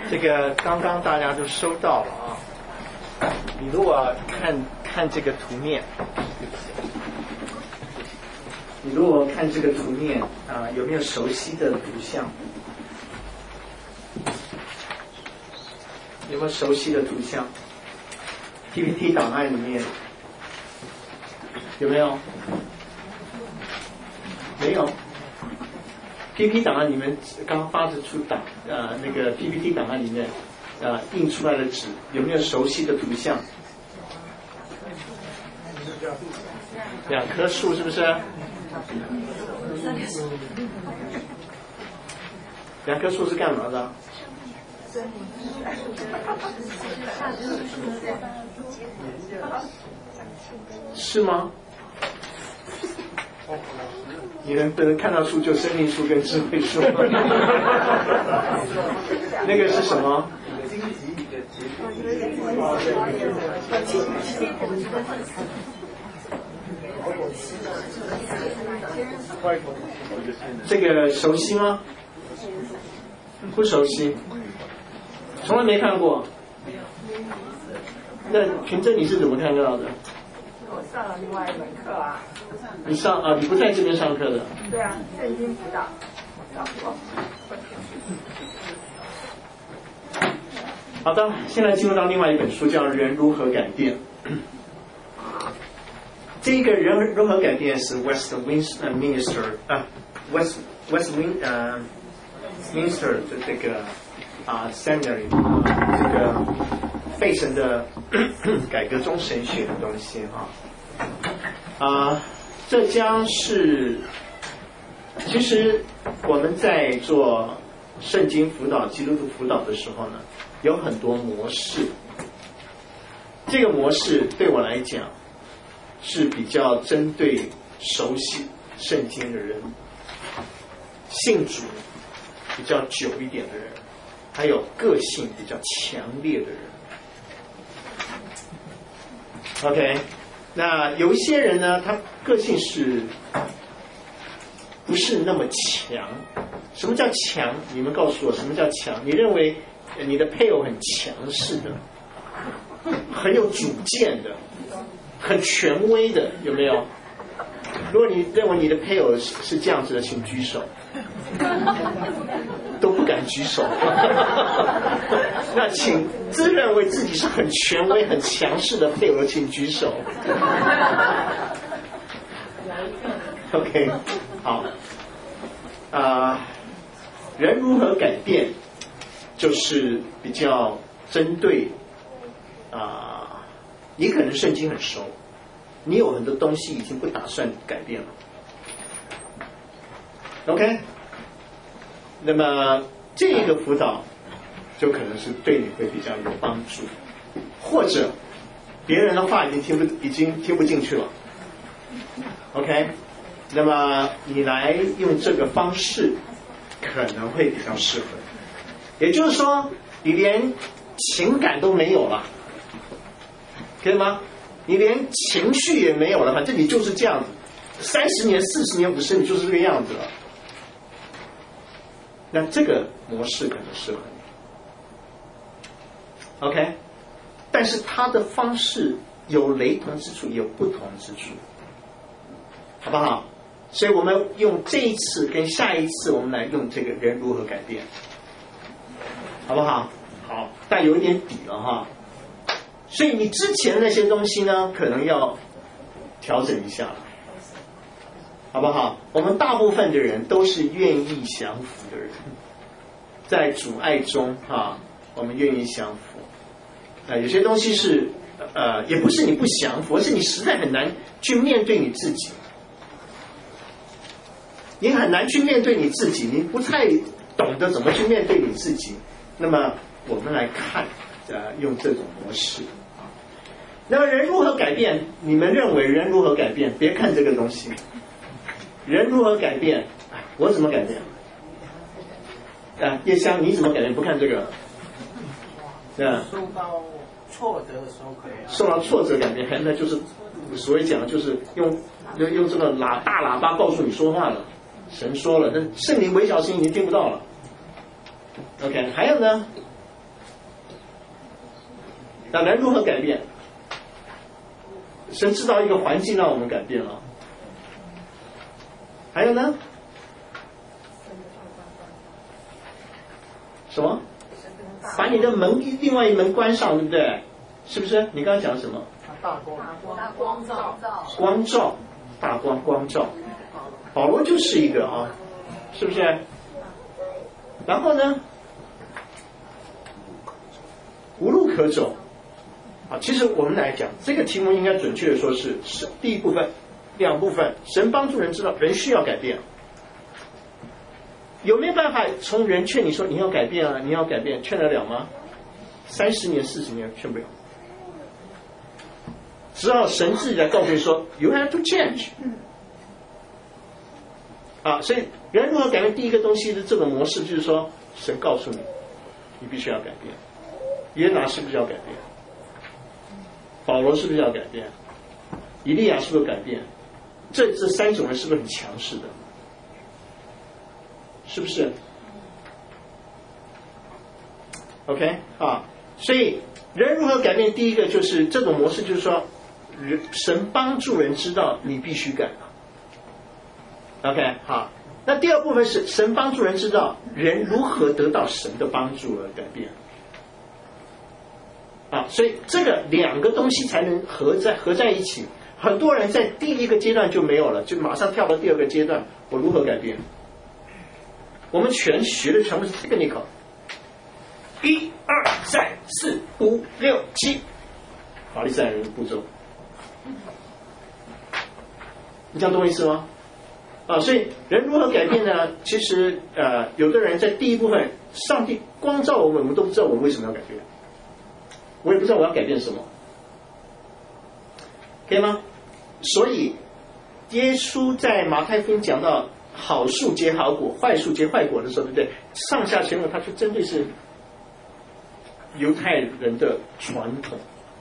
这个刚刚大家都收到了啊。你如果看这个图面，你如果看这个图面啊，有没有熟悉的图像？有没有熟悉的图像 ？PPT 档案里面有没有？没有。PPT 档案里面刚发出那个 PPT 档案里面印出来的纸有没有熟悉的图像？2棵树是不是？2棵树是干嘛的？是吗？你能不能看到树就生命树跟智慧树？那个是什么？这个熟悉吗？不熟悉，从来没看过。那凭着你是怎么看到的？ 我上了另外一门课啊。 你你不在这边上课的？ 对啊，圣经辅导。 好的，现在进入到另外一本书，叫《人如何改变》。这个人如何改变是 Westminster 的这个Seminary 这个费城的改革中神学的东西这将是其实我们在做圣经辅导、基督徒辅导的时候呢，有很多模式。这个模式对我来讲是比较针对熟悉圣经的人，信主比较久一点的人，还有个性比较强烈的人。OK， 那有一些人呢，他个性是不是那么强？什么叫强？你们告诉我什么叫强？你认为你的配偶很强势的，很有主见的，很权威的，有没有？如果你认为你的配偶是这样子的，请举手。都不敢举手。那请自认为自己是很权威、很强势的配偶，请举手。OK， 好。人如何改变，就是比较针对你可能圣经很熟，你有很多东西已经不打算改变了。OK， 那么这个辅导就可能是对你会比较有帮助，或者别人的话已经听不进去了。OK， 那么你来用这个方式可能会比较适合。也就是说，你连情感都没有了，可以吗？你连情绪也没有了，反正你就是这样子，30年、40年、50年，你就是这个样子了。那这个模式可能适合你 ，OK？ 但是它的方式有雷同之处，也有不同之处，好不好？所以我们用这一次跟下一次，我们来用这个人如何改变，好不好？好，但有一点底了哈。所以你之前的那些东西呢，可能要调整一下了。好不好？我们大部分的人都是愿意降服的人，在主爱中我们愿意降服。有些东西是也不是你不降服，而是你实在很难去面对你自己。你很难去面对你自己，你不太懂得怎么去面对你自己。那么我们来看，用这种模式。那么人如何改变？你们认为人如何改变？别看这个东西。人如何改变？我怎么改变？叶香，你怎么改变？不看这个。 受到挫折的时候可以。 受到挫折改变，那就是所谓讲的就是用这个大喇叭告诉你说话了。神说了，那圣灵微小声已经听不到了。OK， 还有呢？ 那人如何改变？神制造一个环境让我们改变了。还有呢？什么？把你的门另外一门关上，对不对？是不是？你刚刚讲什么？ 大光照， 光照，大光照。保罗就是一个啊，是不是？然后呢？无路可走啊！其实我们来讲这个题目，应该准确的说是第一部分、两部分。神帮助人知道人需要改变，有没有办法从人劝你说你要改变啊？你要改变，劝得了吗？30年、40年劝不了。只好神自己来告诉你说 ，You have to change。啊，所以人如何改变？第一个东西的这种模式就是说，神告诉你，你必须要改变。约拿是不是要改变？保罗是不是要改变？以利亚是不是改变？这3种人是不是很强势的？是不是 ？OK 啊，所以人如何改变？第一个就是这种模式，就是说，神帮助人知道你必须改。OK 好，那第二部分是神帮助人知道人如何得到神的帮助而改变。啊，所以这个两个东西才能合在一起。很多人在第一个阶段就没有了，就马上跳到第二个阶段，我如何改变？我们学的全部是 technical， 1、2、3、4、5、6、7，法利赛人的步骤。你这样懂我意思吗？啊，所以人如何改变呢？其实有的人在第一部分，上帝光照我们都不知道我们为什么要改变。我也不知道我要改变什么，可以吗？所以耶稣在马太福音讲到好树结好果，坏树结坏果的时候，对不对？上下前文他就针对是犹太人的传统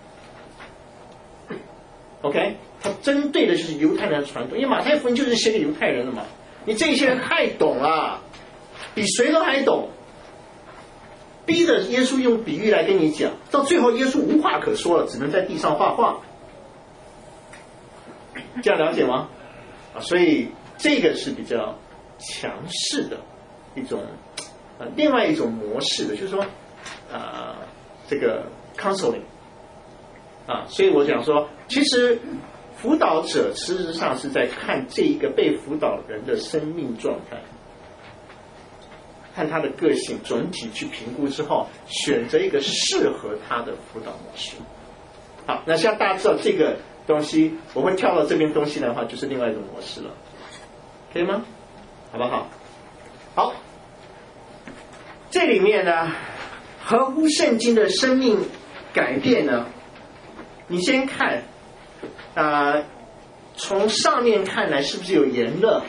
，OK， 他针对的就是犹太人的传统，因为马太福音就是写给犹太人的嘛。你这些人太懂了，比谁都还懂。逼着耶稣用比喻来跟你讲，到最后耶稣无话可说了，只能在地上画画。这样了解吗？啊，所以这个是比较强势的一种另外一种模式的，就是说这个 counseling 啊，所以我讲说，其实辅导者事实上是在看这一个被辅导人的生命状态。看他的个性，总体去评估之后，选择一个适合他的辅导模式。好，那像大家知道这个东西，我会跳到这边东西的话，就是另外一种模式了，可以吗？好不好？好，这里面呢，合乎圣经的生命改变呢，你先看从上面看来是不是有炎热？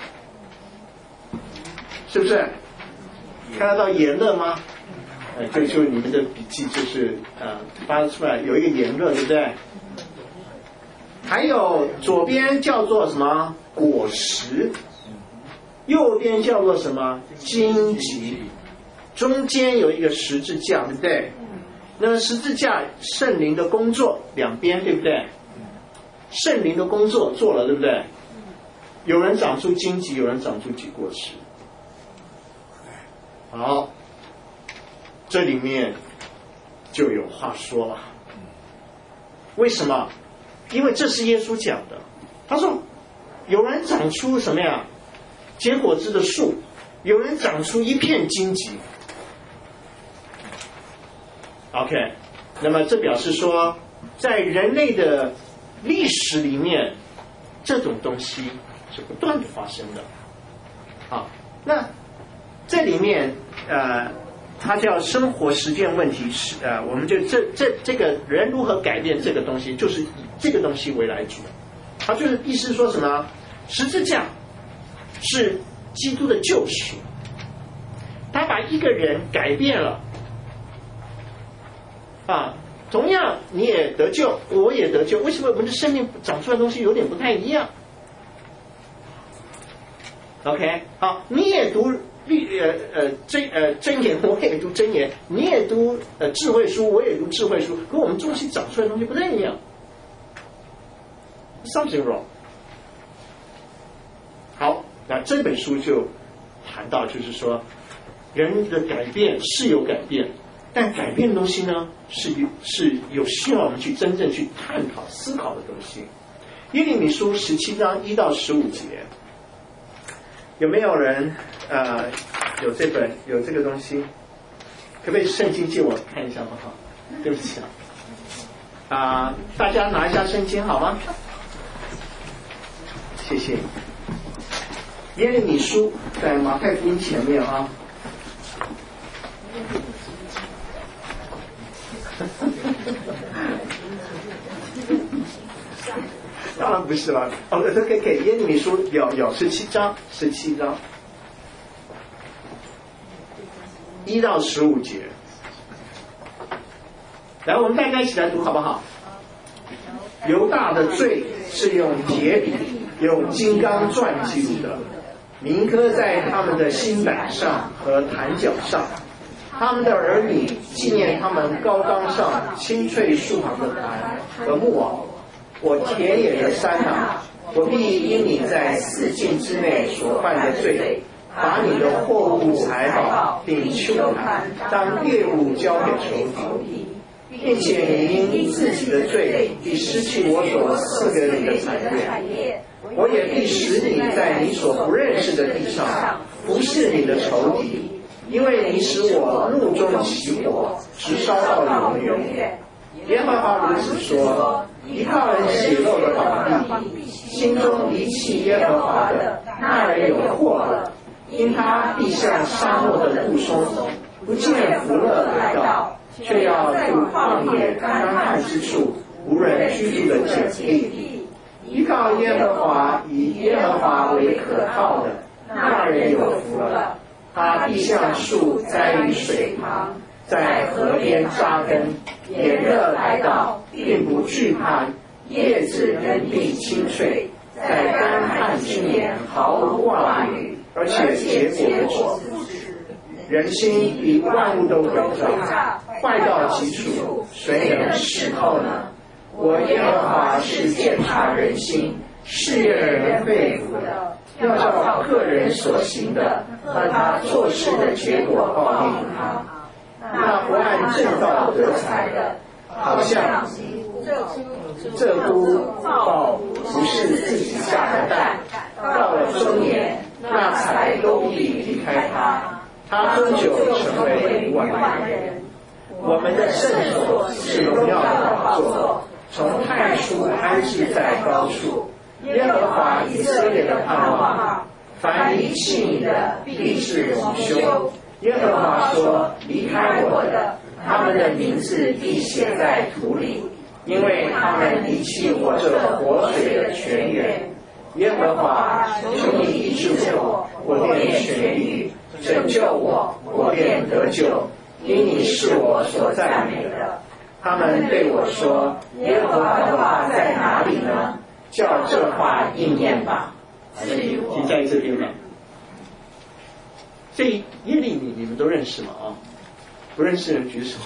是不是？看得到炎热吗？就你们的笔记就是发出来有一个炎热，对不对？还有左边叫做什么果实，右边叫做什么荆棘，中间有一个十字架，对不对？那么十字架圣灵的工作两边，对不对？圣灵的工作做了，对不对？有人长出荆棘，有人长出果实。好，这里面就有话说了。为什么？因为这是耶稣讲的。他说，有人长出什么呀？结果子的树，有人长出一片荆棘。OK， 那么这表示说，在人类的历史里面，这种东西是不断的发生的。好，那这里面它叫生活实践问题，我们就这个人如何改变这个东西，就是以这个东西为来主。它就是意思说什么？十字架是基督的救赎，他把一个人改变了啊。同样你也得救，我也得救，为什么我们的生命长出来的东西有点不太一样？OK， 好，你也读箴言，我也读箴言，你也读智慧书，我也读智慧书，可我们中西长出来的东西不太一样。Something wrong。好，那这本书就谈到，就是说，人的改变是有改变，但改变的东西呢，是有需要我们去真正去探讨、思考的东西。耶利米书17章1到15节，有没有人有这个东西？可不可以圣经借我看一下吗？好，对不起大家拿一下圣经好吗？谢谢。耶利米书在马太福音前面啊。当然不是了，给耶利米书有17章1到15节，来，我们大家一起来读好不好？犹大的罪是用铁笔、用金刚钻记录的，铭刻在他们的心板上和坛角上。他们的儿女纪念他们高冈上青翠树旁的坛和木偶。我田野的山我必因你在4境之内所犯的罪，把你的货物财宝并秋坛当猎物交给仇敌，并且你因自己的罪必失去我所赐给你的产业。我也必使你在你所不认识的地上服侍你的仇敌，因为你使我怒中起火，直烧到永远。耶和华如此说：依靠人血肉的膀臂，心中离弃耶和华的，那人有祸了。因他必像沙漠的杜松，不见福乐来到，却要渡旷野干旱之处，无人居住的碱地。依靠耶和华，以耶和华为可靠的，那人有福了。他必像树栽于水旁，在河边扎根，炎热来到，并不惧怕，叶子仍必青翠，在干旱之年毫无挂虑，而且结果子。人心比万物都诡诈，坏到极处，谁能识透呢？我耶和华是鉴察人心、试验人肺腑的，要照个人所行的和他做事的结果报应他。那不按正道得财的，好像这菇报不是自己下的蛋，到了中年，那财都必离开他，他终究成为万人。我们的圣所是荣耀的宝座，从太初安置在高处。耶和华以色列的盼望，凡离弃你的必是蒙羞。耶和华说：离开我的，他们的名字必写在土里，因为他们离弃我这活水的泉源。耶和华，求你医治我，我便痊愈；拯救我，我便得救，因你是我所赞美的。他们对我说：耶和华的话在哪里呢？叫这话应验吧。你在这边吗？这耶利米你们都认识吗？不认识的人举手。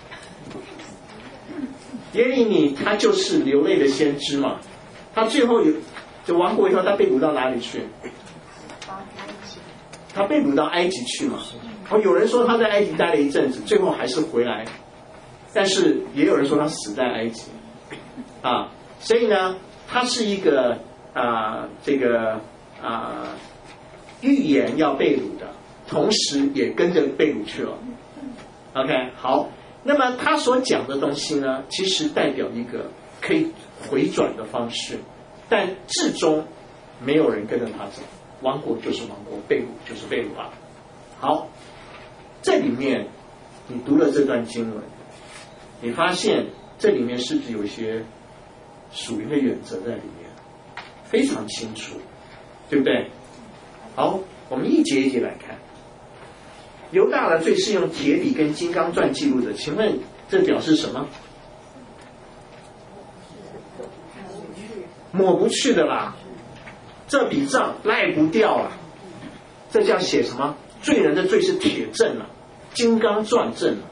耶利米他就是流泪的先知嘛，他最后就亡国以后，他被掳到哪里去？他被掳到埃及去嘛。有人说他在埃及待了一阵子，最后还是回来，但是也有人说他死在埃及所以呢，他是一个预言要被掳的，同时也跟着被掳去了。OK， 好，那么他所讲的东西呢，其实代表一个可以回转的方式，但至终没有人跟着他走，亡国就是亡国，被掳就是被掳啊。好，这里面你读了这段经文，你发现这里面是不是有一些属灵的原则在里面，非常清楚，对不对？好，我们一节一节来看。犹大的罪是用铁笔跟金刚钻记录的，请问这表示什么？抹不去的啦，这笔账赖不掉了，这叫写什么？ 罪人的罪是铁证了，金刚钻证了。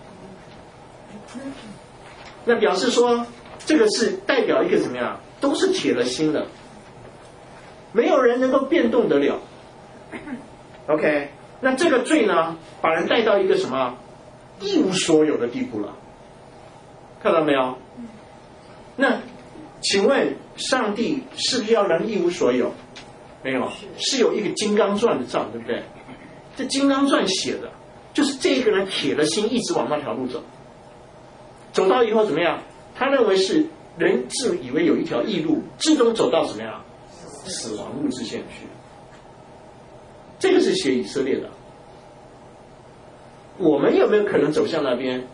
那表示说，这个是代表一个怎么样？都是铁了心的，没有人能够变动得了。OK， 那这个罪呢，把人带到一个什么一无所有的地步了，看到没有？那请问上帝是不是要人一无所有？没有，是有一个金刚钻的账，对不对？这金刚钻写的就是这个人铁了心，一直往那条路走，走到以后怎么样？他认为是人自以为有一条异路，最终走到怎么样？死亡路之线去。这个是写以色列的。我们有没有可能走向那边？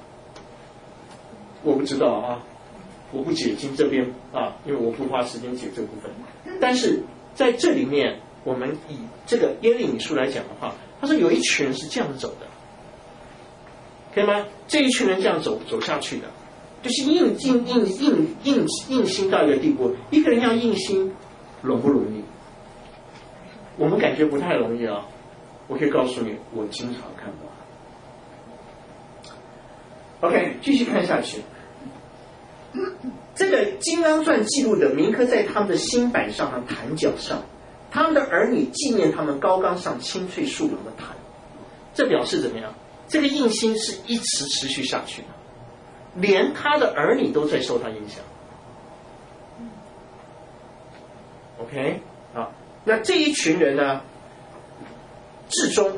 我不知道啊，我不解经这边啊，因为我不花时间解这部分。但是在这里面，我们以这个耶利米书来讲的话，他说有一群人是这样走的，可以吗？这一群人这样走下去的，就是硬心到一个地步。一个人要硬心，容不容易？我们感觉不太容易啊。我可以告诉你，我经常看到。OK， 继续看下去。这个金刚传记录的铭刻在他们的心板上和坛角上，他们的儿女纪念他们高冈上青翠树廊的坛。这表示怎么样？这个印心是一直持续下去的，连他的儿女都在受他影响。OK， 好，那这一群人呢，至终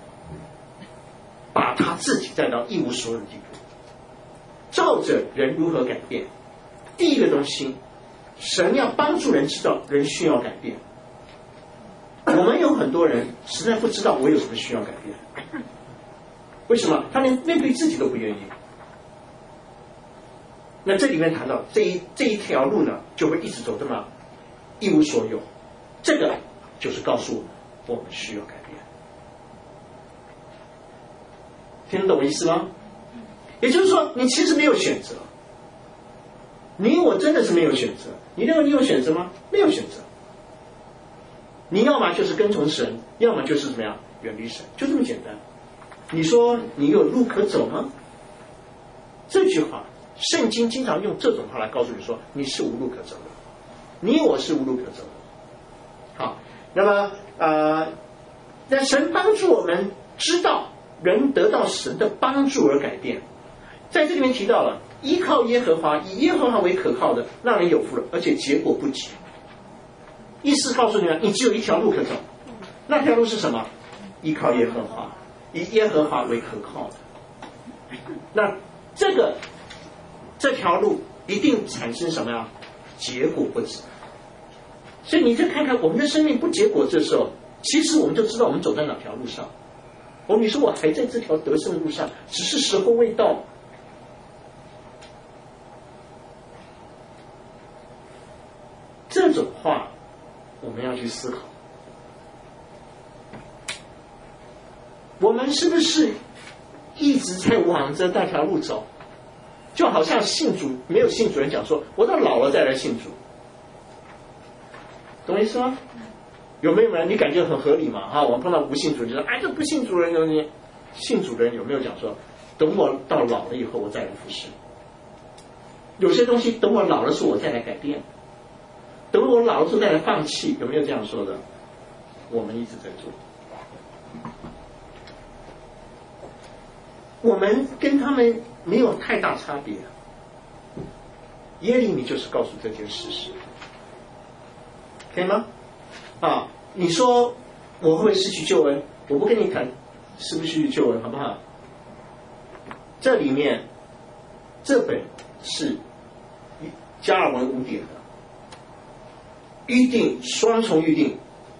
把他自己带到一无所有的地步。照着人如何改变，第一个东西，神要帮助人知道人需要改变。我们有很多人实在不知道我有什么需要改变，为什么？他连面对自己都不愿意。那这里面谈到这一条路呢，就会一直走这么一无所有。这个就是告诉我们需要改变。听得懂我意思吗？也就是说，你其实没有选择，你我真的是没有选择。你认为你有选择吗？没有选择。你要么就是跟从神，要么就是怎么样远离神，就这么简单。你说你有路可走吗？这句话，圣经经常用这种话来告诉你说，你是无路可走的，你我是无路可走的。好，那么那神帮助我们知道人得到神的帮助而改变。在这里面提到了依靠耶和华，以耶和华为可靠的，让人有福了，而且结果不急。意思告诉你们，你只有一条路可走，那条路是什么？依靠耶和华，以耶和华为可靠的。那这条路一定产生什么呀？结果不止。所以你再看看我们的生命不结果，这时候其实我们就知道我们走在哪条路上。你说我还在这条得胜路上，只是时候未到。这种话我们要去思考，我们是不是一直在往着那条路走？就好像信主没有信主人讲说，我到老了再来信主，懂我意思吗？有没有人你感觉很合理嘛？我们碰到不信主人就说，这不信主人有你，信主人有没有讲说，等我到老了以后我再来服侍？有些东西等我老了时候我再来改变。等我老了之后再来放弃，有没有这样说的？我们一直在做。我们跟他们没有太大差别。耶利米就是告诉这件事实，可以吗？你说我会不会失去救恩？我不跟你谈失不失去救恩，好不好？这里面这本是加尔文污点的。预定双重预定，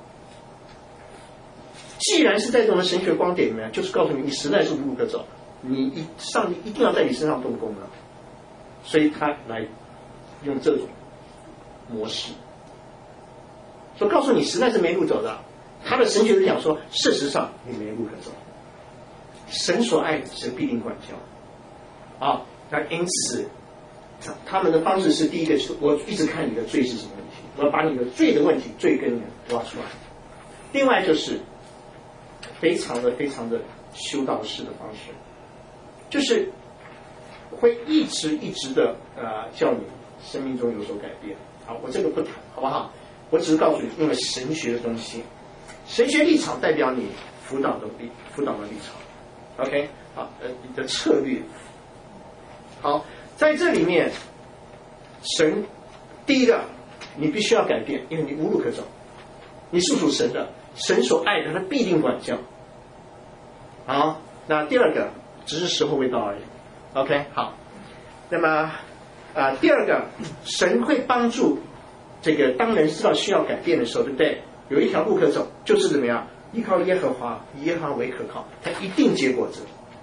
既然是在这种神学观点里面，就是告诉你，你实在是无路可走，上帝一定要在你身上动工了，所以他来用这种模式，所以告诉你实在是没路走的。他的神学是讲说，事实上你没路可走，神所爱的，神必定管教。那因此他们的方式是第一个，我一直看你的罪是什么问题，我要把你的罪的问题罪根源挖出来。另外就是非常的修道士的方式，就是会一直的叫你生命中有所改变。好，我这个不谈，好不好？我只是告诉你，因为神学的东西，神学立场代表你辅导的立场 ，OK， 好，你的策略。好，在这里面，神第一个，你必须要改变，因为你无路可走，你是属神的，神所爱的，他必定管教。好，那第二个，只是时候未到而已。OK， 好，那么第二个，神会帮助这个当人知道需要改变的时候，对不对？有一条路可走，就是怎么样？依靠耶和华，以耶和华为可靠，他一定结果子。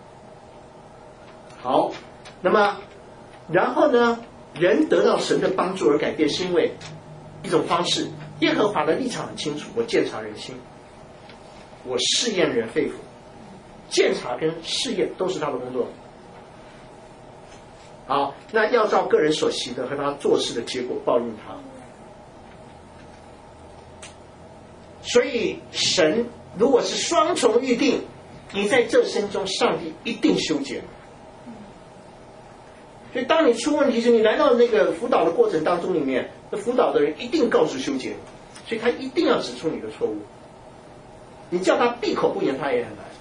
好，那么然后呢，人得到神的帮助而改变，是因为一种方式。耶和华的立场很清楚，我鉴察人心，我试验人肺腑，鉴察跟试验都是他的工作。好，那要照个人所行的和他做事的结果报应他。所以神如果是双重预定，你在这生中，上帝一定修剪。所以当你出问题时，你来到那个辅导的过程当中里面，那辅导的人一定告诉修剪，所以他一定要指出你的错误。你叫他闭口不言，他也很难。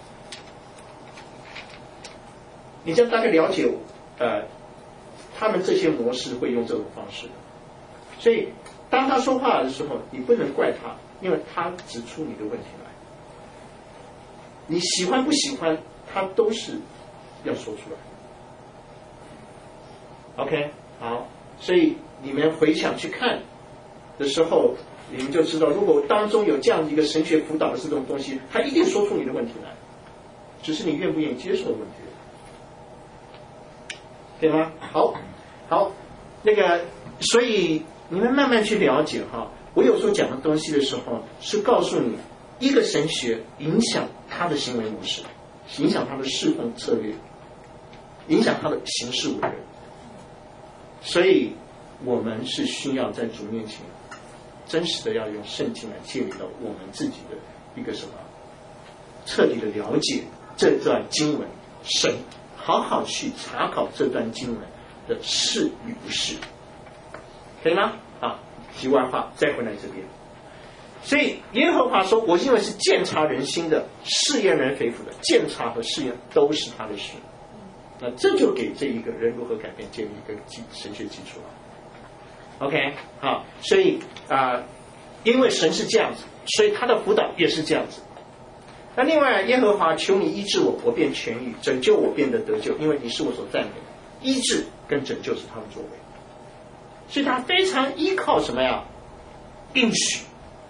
你这样大概了解他们这些模式会用这种方式的。所以当他说话的时候，你不能怪他，因为他指出你的问题来。你喜欢不喜欢，他都是要说出来。OK， 好，所以你们回想去看的时候，你们就知道，如果当中有这样一个神学辅导的这种东西，他一定说出你的问题来，只是你愿不愿意接受的问题，可以吗？好，那个，所以你们慢慢去了解哈。我有时候讲的东西的时候，是告诉你一个神学影响他的行为模式，影响他的侍奉策略，影响他的行事为人。所以我们是需要在主面前真实的要用圣经来建立到我们自己的一个什么彻底的了解这段经文，神好好去查考这段经文的是与不是，可以吗？好，题外话再回来这边。所以耶和华说，我因为是鉴察人心的，试验人肺腑的，鉴察和试验都是他的事。那这就给这一个人如何改变建立一个神学基础了。OK， 好，所以因为神是这样子，所以他的辅导也是这样子。那另外，耶和华求你医治我，我便痊愈；拯救我，变得得救，因为你是我所赞美的。医治跟拯救是他的作为，所以他非常依靠什么呀？应许，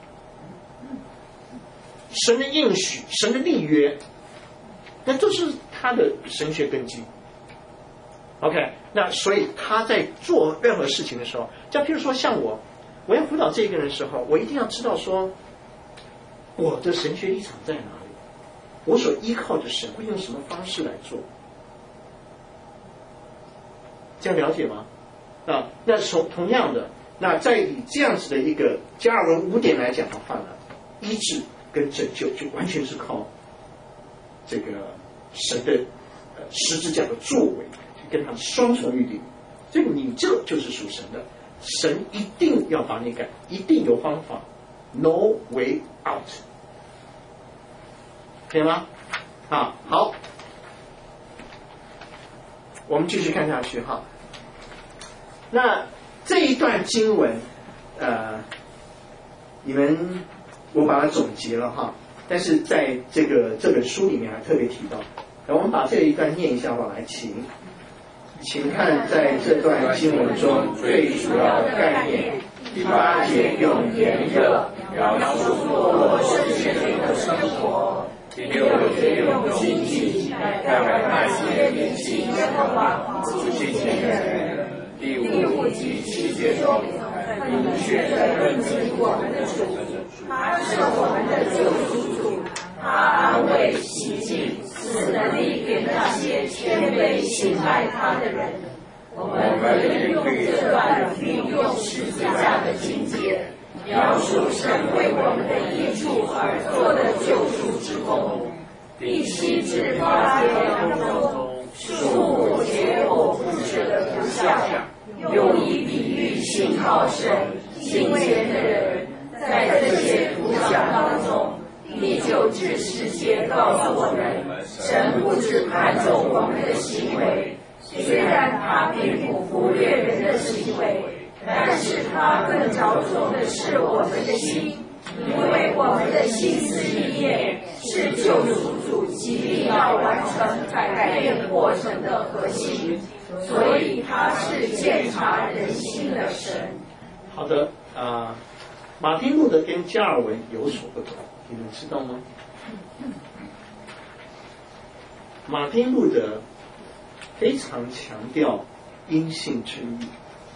神的应许，神的立约，那这是他的神学根基。OK， 那所以他在做任何事情的时候，就譬如说像我要辅导这个人的时候，我一定要知道说我的神学立场在哪里，我所依靠的神会用什么方式来做，这样了解吗？那同样的，那在以这样子的一个加尔文5点来讲的话呢，医治跟拯救就完全是靠这个神的十字架的作为，跟他的双重预定，所以你这就是属神的，神一定要把你改，一定有方法 ，no way out， 可以吗？好，我们继续看下去哈。那这一段经文，我把它总结了哈，但是在这本书里面还特别提到，我们把这一段念一下吧，来，请看在这段经文中最主要的概念。第8节用炎热描述过世界的生活，第6节用经济代表那些年轻渴望促进人，第5及7节中明确地认清我们的主，他是我们的救赎主，他安慰洗净，使能力给那些谦卑信赖他的人。我们可以用这段运用十字架的情节，描述神为我们的益处而做的救赎之功。 并悉至花田中，树结果不止的图像，用以比喻信靠神、敬虔的人。在这些图像当中，第9至10节告诉我们，神不只看重我们的行为，虽然他并不忽略人的行为，但是他更着重的是我们的心，因为我们的心思意念是救赎主极力要完成改变过程的核心，所以他是鉴察人心的神。 好的马丁路德跟加尔文有所不同，你们知道吗？马丁路德非常强调因信称义，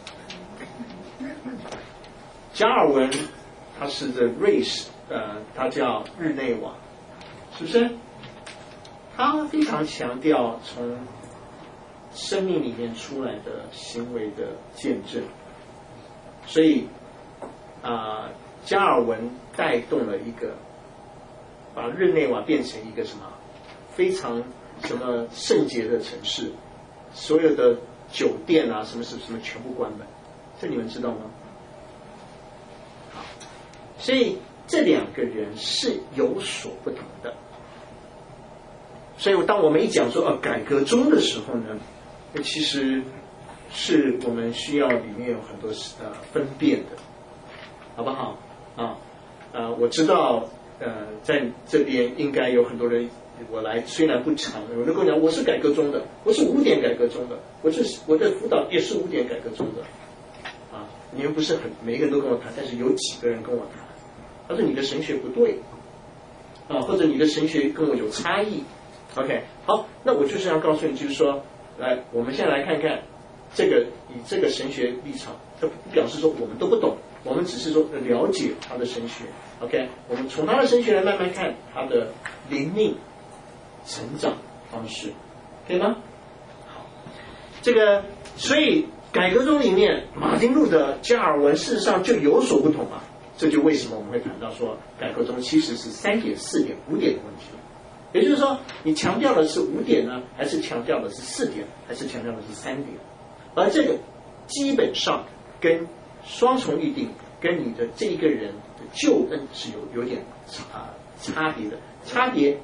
加尔文他是在瑞士，他叫日内瓦，是不是？他非常强调从生命里面出来的行为的见证，所以加尔文带动了一个把日内瓦变成一个什么非常什么圣洁的城市，所有的酒店啊什么全部关门，这你们知道吗？好，所以这两个人是有所不同的。所以当我们一讲说改革中的时候呢，其实是我们需要里面有很多分辨的，好不好？我知道在这边应该有很多人，我来虽然不长，有人跟我讲我是改革中的，我是5点改革中的，我的辅导也是5点改革中的，你们不是每个人都跟我谈，但是有几个人跟我谈，他说你的神学不对，或者你的神学跟我有差异。OK， 好，那我就是要告诉你，就是说，来，我们现在来看看以这个神学立场，这不表示说我们都不懂，我们只是说了解他的神学。OK， 我们从他的神学来慢慢看他的灵命成长方式，可以吗？好，所以改革中里面，马丁路德、加尔文事实上就有所不同啊。这就为什么我们会谈到说，改革中其实是3点、4点、5点的问题。也就是说，你强调的是5点呢，还是强调的是4点，还是强调的是3点？而这个基本上跟双重预定跟你的这一个人的救恩是有点差别的，差别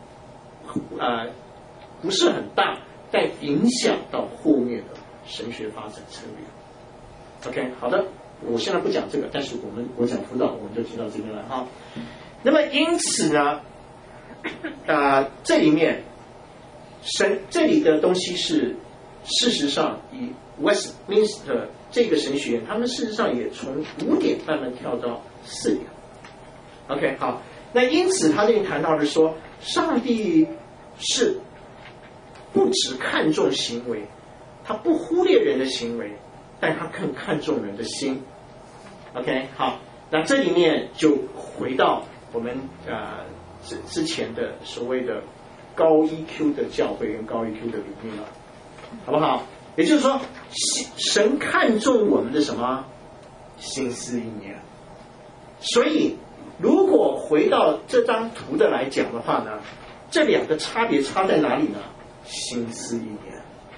不是很大，但影响到后面的神学发展策略。OK， 好的，我现在不讲这个，但是我讲辅导，我们就提到这边来哈。那么因此呢？这里面这里的东西是事实上以 Westminster 这个神学院，他们事实上也从5点慢慢跳到4点。OK， 好，那因此他这里谈到的说，上帝是不只看重行为，他不忽略人的行为，但他更看重人的心。OK， 好，那这里面就回到我们之前的所谓的高 EQ 的教会跟高 EQ 的理念了，好不好？也就是说，神看重我们的什么心思意念。所以，如果回到这张图的来讲的话呢，这两个差别差在哪里呢？心思意念，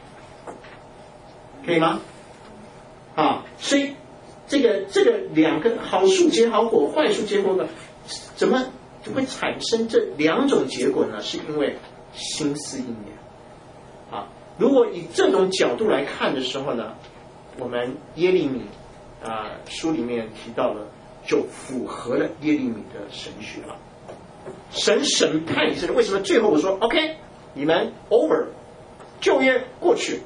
可以吗？所以这个两个好树结好果，坏树结果呢，怎么就会产生这2种结果呢？是因为心思意念。如果以这种角度来看的时候呢，我们耶利米书里面提到了，就符合了耶利米的神学了。神审判以色列，为什么最后我说 OK， 你们 over， 旧约过去，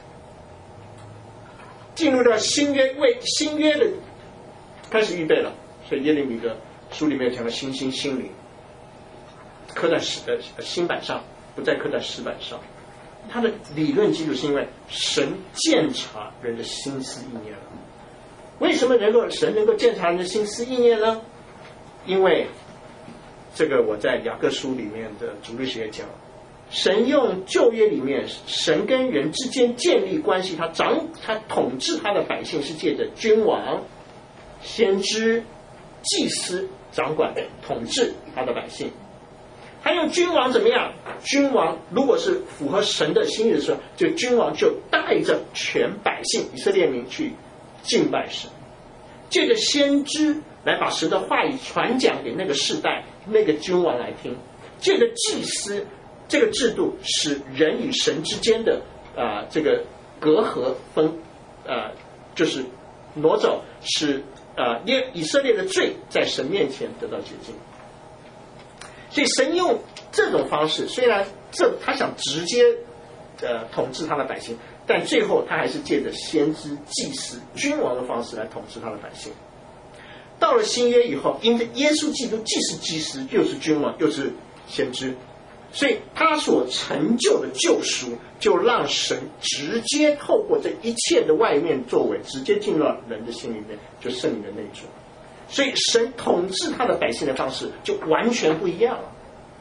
进入到新约，为新约的开始预备了。所以耶利米的书里面讲的新心新灵，刻在新版上，不再刻在石板上。他的理论基础是因为神鉴察人的心思意念了。为什么神能够鉴察人的心思意念呢？因为这个我在雅各书里面的主日学讲，神用旧约里面神跟人之间建立关系，他统治他的百姓是借着君王、先知、祭司掌管统治他的百姓。 他用君王怎么样？君王如果是符合神的心意的时候，就君王就带着全百姓以色列民去敬拜神，借着先知来把神的话语传讲给那个世代那个君王来听，借着祭司这个制度使人与神之间的这个隔阂就是挪走，使以色列的罪在神面前得到洁净。所以神用这种方式，虽然他想直接统治他的百姓，但最后他还是借着先知、祭司、君王的方式来统治他的百姓。到了新约以后，因着耶稣基督既是祭司，又是君王，又是先知，所以他所成就的救赎，就让神直接透过这一切的外面作为，直接进入到人的心里面，就圣灵的内住。所以神统治他的百姓的方式就完全不一样了。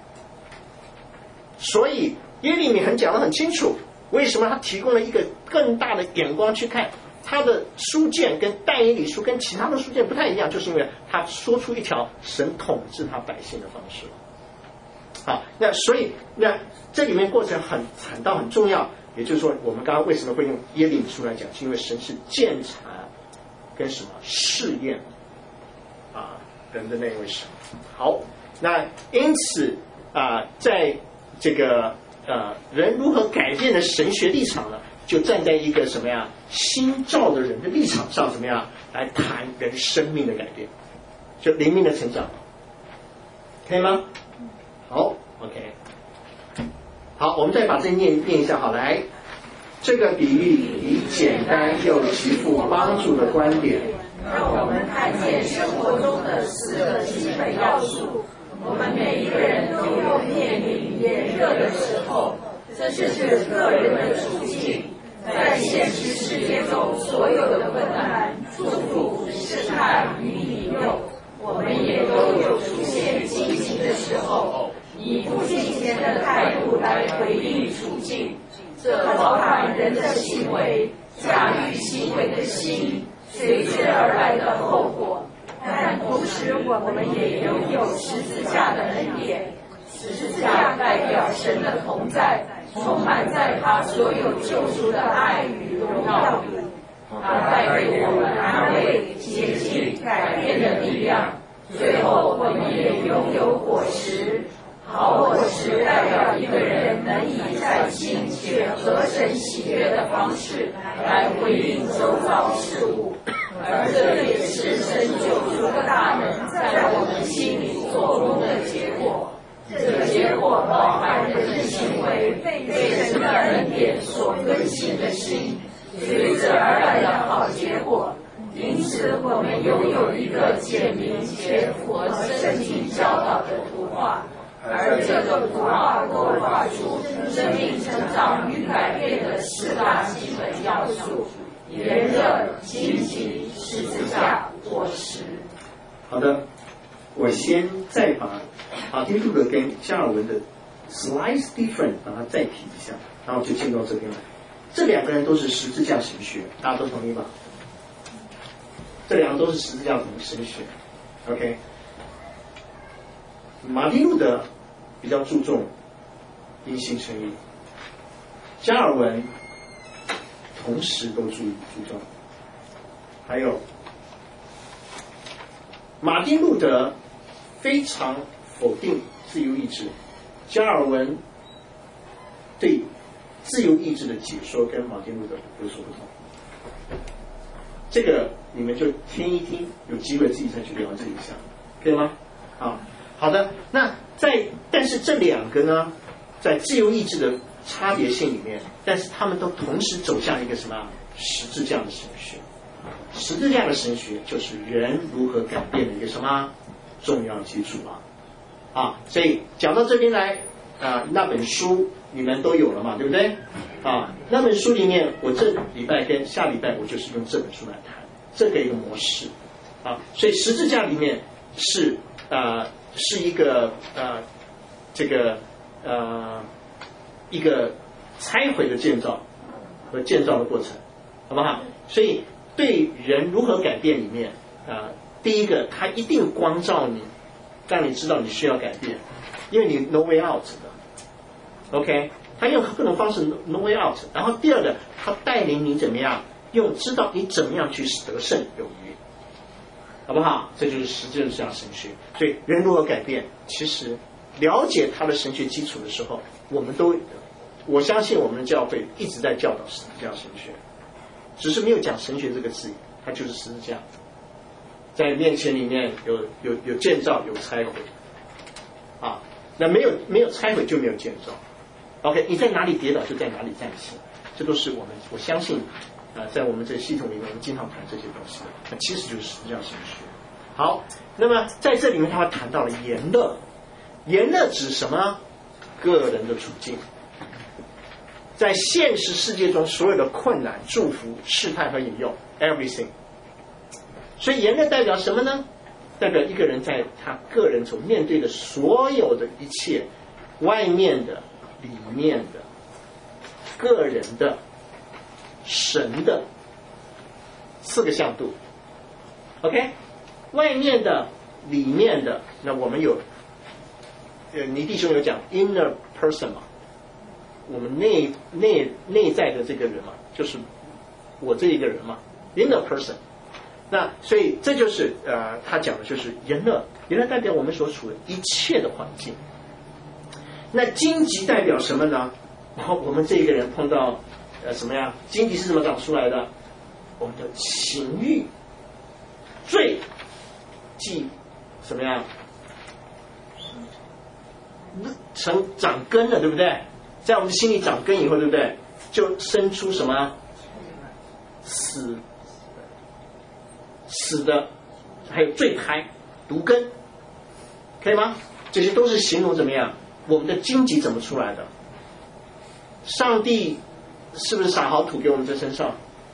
所以耶利米讲得很清楚，为什么他提供了一个更大的眼光去看他的书卷，跟但以理书跟其他的书卷不太一样，就是因为他说出一条神统治他百姓的方式。好，所以这里面过程很重要，也就是说我们刚刚为什么会用耶利米书来讲，是因为神是鉴察跟什么试验人的那位神。好，那因此在这个人如何改变的神学立场呢，就站在一个什么呀新造的人的立场上，怎么样来谈人生命的改变，就灵命的成长，可以吗？好 ，OK， 好，我们再把这念一下，好，来，这个比喻以简单又极富帮助的观点， 让我们看见生活中的4个基本要素。我们每一个人都有面临炎热的时候，这是个人的处境，在现实世界中所有的困难、祝福、试探与引诱，我们也都有出现积极的时候，以不敬虔的态度来回应处境。这包含人的行为、驾驭行为的心，随之而来的后果。但同时我们也拥有十字架的恩典，十字架代表神的同在，充满在他所有救赎的爱与荣耀里，他带给我们安慰、洁净、改变的力量。最后我们也拥有果实，好果实代表一个人能以在心却合神喜悦的方式来回应周遭事物，而这也是神救赎的大能在我们心里做工的结果。这个结果包含人的行为被神的恩典所更新的心，随之而来的好结果。因此我们拥有一个简明且符合圣经教导的图画，而这个图画勾画出生命成长与改变的4大基本要素：炎热、荆棘、十字架、果实。 好的，我先再把马丁路德跟加尔文的 slight different 把它再提一下，然后就进到这边来。这2个人都是十字架神学，大家都同意吧？这2个都是十字架神学 ，OK。马丁路德比较注重因信称义，加尔文同时都注重，还有马丁路德非常否定自由意志，加尔文对自由意志的解说跟马丁路德有所不同。这个你们就听一听，有机会自己再去了解一下，可以吗？好的。那但是这2个呢，在自由意志的差别性里面，但是他们都同时走向一个什么十字架的神学。十字架的神学就是人如何改变的一个什么重要基础所以讲到这边来那本书你们都有了嘛，对不对？那本书里面，我这礼拜跟下礼拜我就是用这本书来谈这个一个模式所以十字架里面是一个这个一个拆毁的建造和建造的过程，好不好？所以对人如何改变里面第一个，他一定光照你让你知道你需要改变，因为你 no way out 的。OK， 他用各种方式 no way out。然后第二个，他带领你怎么样，知道你怎么样去得胜有余，好不好？这就是实际上神学。所以人如何改变，其实了解他的神学基础的时候，我相信我们的教会一直在教导十字架神学，只是没有讲神学这个字眼，它就是十字架。在面前里面有建造，有拆毁，啊，那没有拆毁就没有建造。OK， 你在哪里跌倒就在哪里站起，这都是我相信，在我们这个系统里面，我们经常谈这些东西的。那其实就是实际上神学。好，那么在这里面，他谈到了言乐，言乐指什么？个人的处境，在现实世界中所有的困难、祝福、试探和引诱 ，everything。所以言乐代表什么呢？代表一个人在他个人所面对的所有的一切，外面的、里面的、个人的、神的4个向度。OK， 外面的、里面的，那我们有，你弟兄有讲 inner person 嘛，我们内在的这个人嘛，就是我这一个人嘛 ，inner person。那所以这就是他讲的就是言乐，言乐代表我们所处的一切的环境。那荆棘代表什么呢？我们这一个人碰到什么呀？荆棘是怎么长出来的？我们的情欲、罪、即什么呀？长根了，对不对？在我们的心里长根以后，对不对？就生出什么？死的，还有罪胎、毒根，可以吗？这些都是形容怎么样？我们的荆棘怎么出来的？上帝是不是撒好土给我们在身上？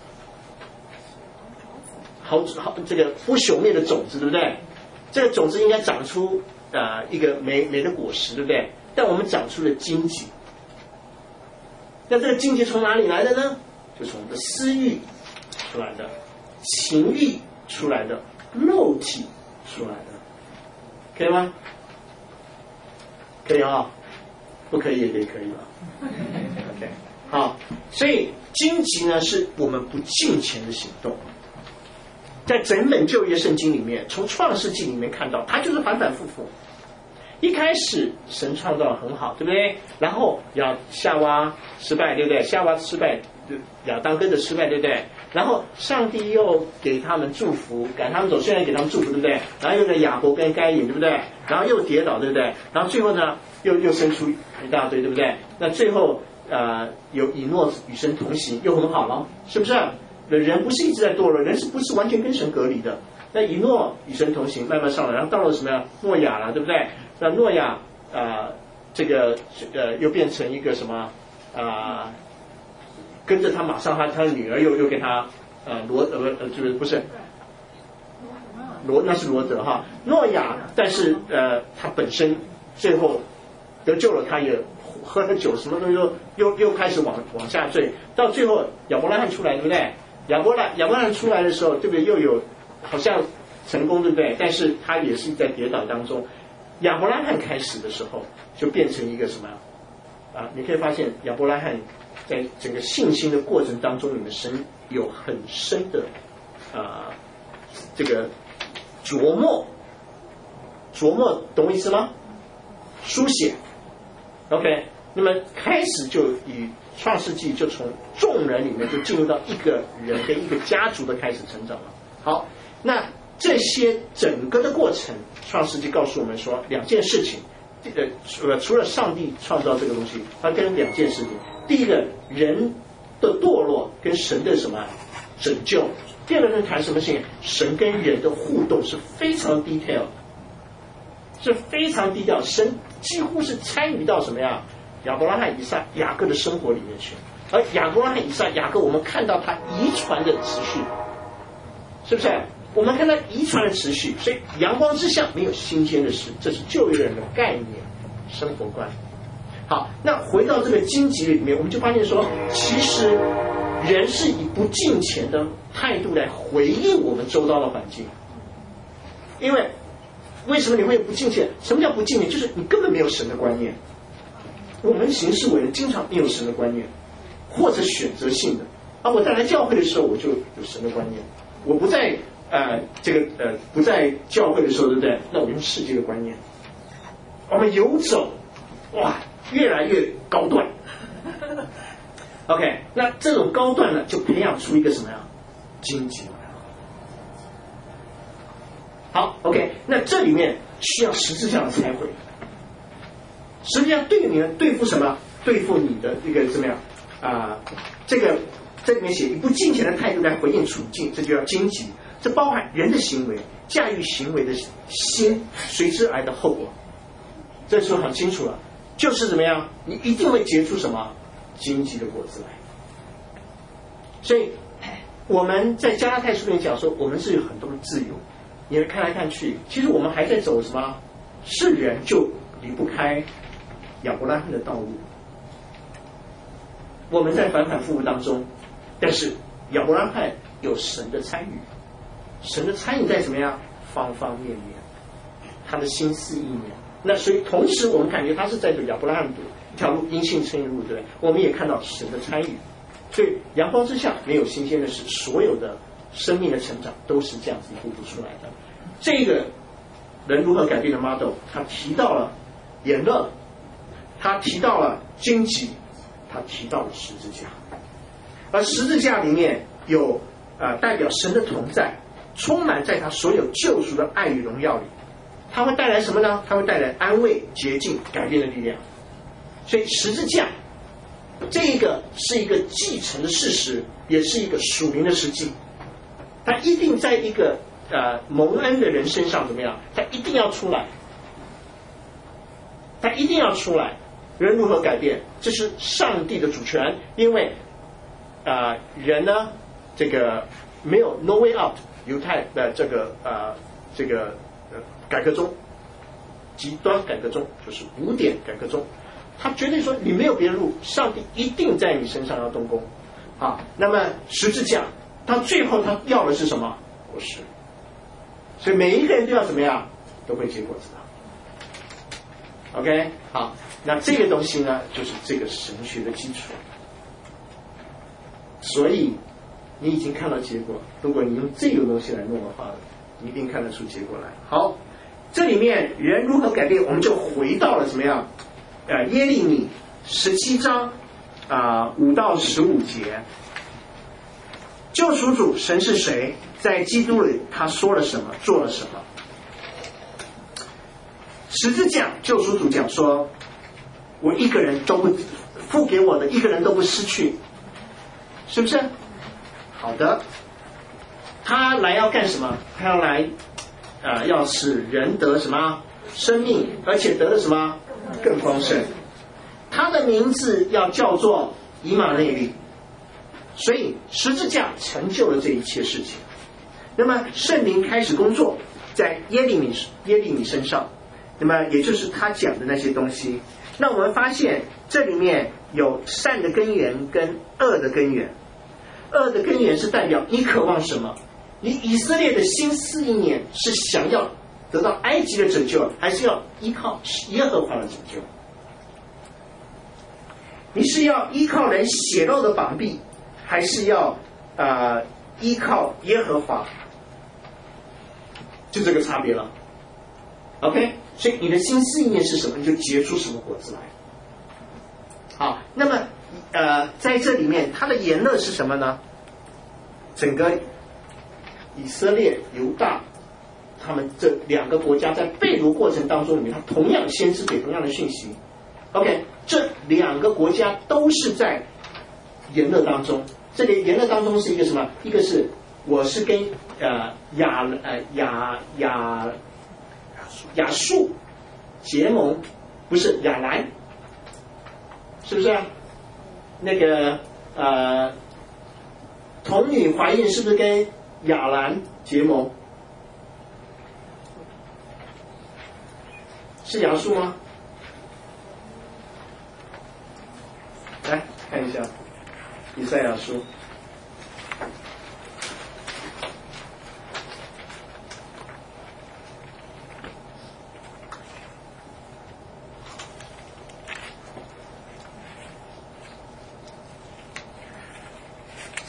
好，这个不朽灭的种子，对不对？这个种子应该长出一个美的果实，对不对？但我们长出了荆棘。那这个荆棘从哪里来的呢？就从我们的私欲出来的，情欲出来的，肉体出来的，可以吗？可以啊，不可以也可以吧。OK， 好，所以荆棘呢是我们不敬虔的行动，在整本旧约圣经里面，从创世纪里面看到，它就是反反复复。一开始神创造很好，对不对？然后夏娃失败，对不对？夏娃失败，亚当跟着失败，对不对？然后上帝又给他们祝福，赶他们走，虽然给他们祝福，对不对？然后又给亚伯跟该隐，对不对？然后又跌倒，对不对？然后最后呢，又生出一大堆，对不对？那最后有以诺与神同行，又很好了，是不是？人不是一直在堕落，人是不是完全跟神隔离的？那以诺与神同行，慢慢上来，然后到了什么呀？诺亚了，对不对？那诺亚这个又变成一个什么跟着他马上他的女儿又给他就是不是那是罗德哈诺亚，但是他本身最后得救了，他也喝了酒，什么东西又开始往下坠，到最后亚伯拉罕出来，对不对？亚伯拉罕出来的时候，对不对？又有好像成功，对不对？但是他也是在跌倒当中。亚伯拉罕开始的时候就变成一个什么你可以发现亚伯拉罕在整个信心的过程当中，你们神有很深的这个琢磨，懂我意思吗？书写 OK， 那么开始就以创世纪就从众人里面就进入到一个人跟一个家族的开始成长了。好，那这些整个的过程，创世纪告诉我们说2件事情。除了上帝创造这个东西，它跟2件事情。第一个，人的堕落跟神的什么拯救；第二个人谈什么事情？神跟人的互动是非常 detail 的，是非常低调。神几乎是参与到什么呀？亚伯拉罕、以撒、雅各的生活里面去。而亚伯拉罕、以撒、雅各，我们看到他遗传的持续，是不是？我们看到遗传的持续，所以阳光之下没有新鲜的事，这是旧约人的概念、生活观。好，那回到这个荆棘里面，我们就发现说，其实人是以不敬虔的态度来回应我们周遭的环境，因为为什么你会不敬虔？什么叫不敬虔？就是你根本没有神的观念。我们行事为人经常没有神的观念，或者选择性的啊，我在来教会的时候我就有神的观念，我不在不在教会的时候，对不对？那我用世界的观念，我们游走，哇，越来越高段。OK， 那这种高段呢，就培养出一个什么呀？荆棘。好 ，OK， 那这里面需要十字架的拆毁。十字架对你呢，对付什么？对付你的这个怎么样这个这里面写以不敬虔的态度来回应处境，这就叫荆棘。这包含人的行为、驾驭行为的心随之而来的后果。这说很清楚了，就是怎么样？你一定会结出什么荆棘的果子来。所以我们在加拉太书里面讲说，我们是有很多的自由。你看来看去，其实我们还在走什么？是人就离不开亚伯拉罕的道路。我们在反反复复当中，但是亚伯拉罕有神的参与，神的参与在怎么样？方方面面，他的心思意念。那所以同时我们感觉他是在走亚伯拉罕的一条路，因信称义路，对不对？我们也看到神的参与。所以阳光之下没有新鲜的事，所有的生命的成长都是这样子一步步出来的。这个人如何改变的 model， 他提到了言乐，他提到了荆棘，他提到了十字架。而十字架里面有代表神的同在，充满在他所有救赎的爱与荣耀里。它会带来什么呢？它会带来安慰、洁净、改变的力量。所以十字架这个是一个继承的事实，也是一个属灵的实际。它一定在一个蒙恩的人身上怎么样？它一定要出来，它一定要出来。人如何改变？这是上帝的主权，因为人呢，这个没有 no way out。犹太的这个改革中，极端改革中，就是5点改革中，他绝对说你没有别的路，上帝一定在你身上要动工啊。那么十字架，他最后他要的是什么？果实。所以每一个人都要怎么样？都会结果子的。OK， 好，那这个东西呢，就是这个神学的基础。所以你已经看到结果，如果你用这个东西来弄的话，你一定看得出结果来。好，这里面人如何改变，我们就回到了怎么样？耶利米17章5到15节，救赎主神是谁？在基督里他说了什么，做了什么？十字架救赎主讲说，我一个人都不付给我的，一个人都不失去，是不是？好的，他来要干什么？他要来要使人得什么生命，而且得了什么更丰盛。他的名字要叫做以马内利。所以十字架成就了这一切事情。那么圣灵开始工作在耶利米身上，那么也就是他讲的那些东西。那我们发现这里面有善的根源跟恶的根源。恶的根源是代表你渴望什么？你以色列的心思意念是想要得到埃及的拯救，还是要依靠耶和华的拯救？你是要依靠人血肉的膀臂，还是要依靠耶和华？就这个差别了。OK， 所以你的心思意念是什么，你就结出什么果子来。好，那么在这里面他的言论是什么呢？整个以色列、犹大他们这2个国家在被掳过程当中里面，他同样先知给同样的讯息。OK， 这2个国家都是在言论当中。这里言论当中是一个什么？一个是我是跟亚述结盟，不是亚兰，是不是啊？那个童女怀孕是不是跟亚兰结盟？是亚述吗？来看一下以赛亚书。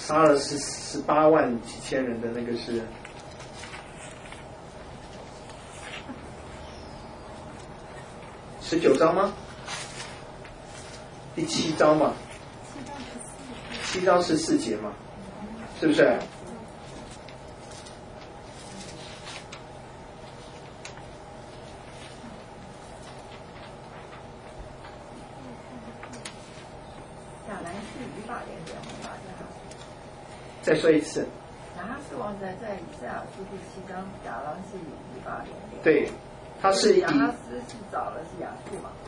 杀了18万几千人的那个是19章吗？第7章嘛，7章14节嘛，是不是？再说一次。 亚哈斯王在以赛亚书第7章，亚兰是以法莲。 对，他是以亚哈斯是找的是亚述嘛？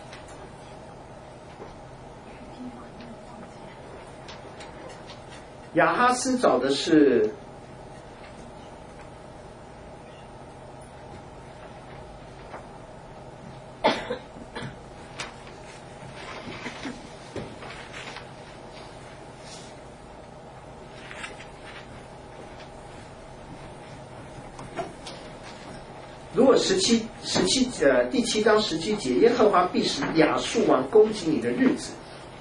亚哈斯找的是如果第7章17节，耶和华必使亚述王攻击你的日子。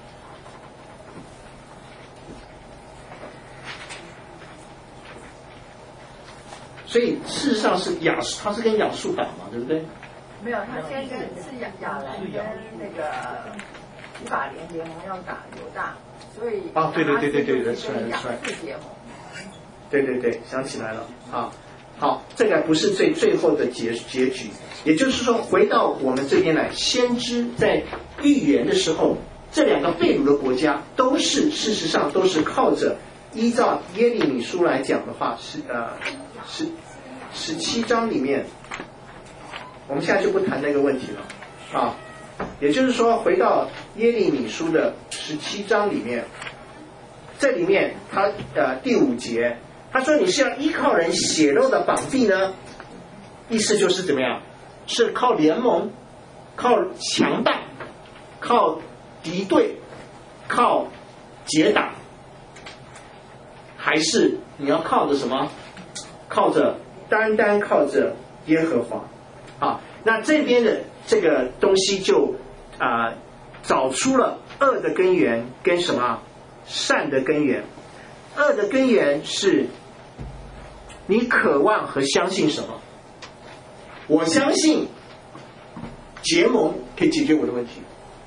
所以事实上是他是跟亚述打嘛，对不对？ 没有，他先是亚兰跟那个以法莲联盟要打犹大，所以对，that's right。对，想起来了啊。好，这个不是最后的结局，也就是说，回到我们这边来，先知在预言的时候，这2个被掳的国家事实上都是靠着依照耶利米书来讲的话，17章里面，我们现在就不谈那个问题了啊。也就是说，回到耶利米书的17章里面，这里面他第5节。他说：“你是要依靠人血肉的绑臂呢？”意思就是怎么样？是靠联盟、靠强大、靠敌对、靠结党，还是你要靠着什么？单单靠着耶和华。好，那这边的这个东西就找出了恶的根源跟什么善的根源。恶的根源是你渴望和相信什么？我相信结盟可以解决我的问题。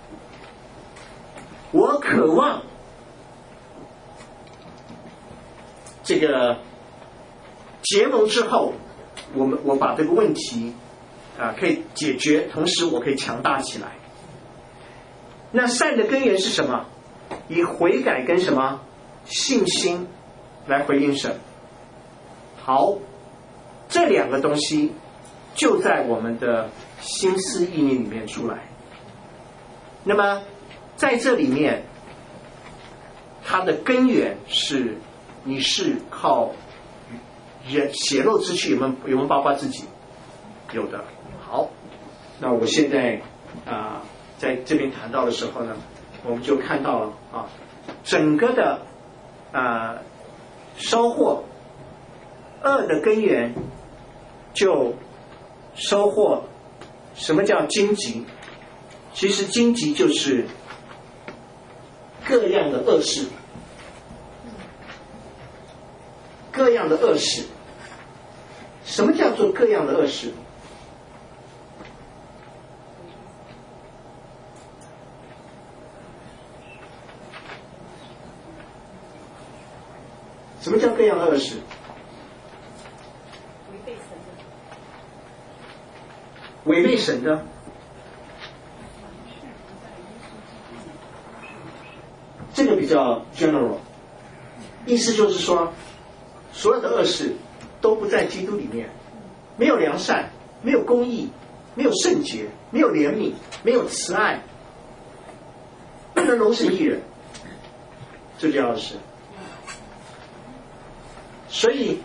我渴望这个结盟之后，我把这个问题可以解决，同时我可以强大起来。那善的根源是什么？以悔改跟什么信心来回应神。好，这2个东西就在我们的心思意念里面出来。那么在这里面，它的根源是你是靠人血肉之躯，有没有包括自己？有的。好，那我现在在这边谈到的时候呢，我们就看到了整个的收获。恶的根源就收获什么叫荆棘？其实荆棘就是各样的恶事，各样的恶事。什么叫做各样的恶事？什么叫各样的恶事？违背神的，这个比较 general， 意思就是说，所有的恶事都不在基督里面，没有良善，没有公义，没有圣洁，没有怜悯，没有慈爱，不能容神一人，这就要是。所以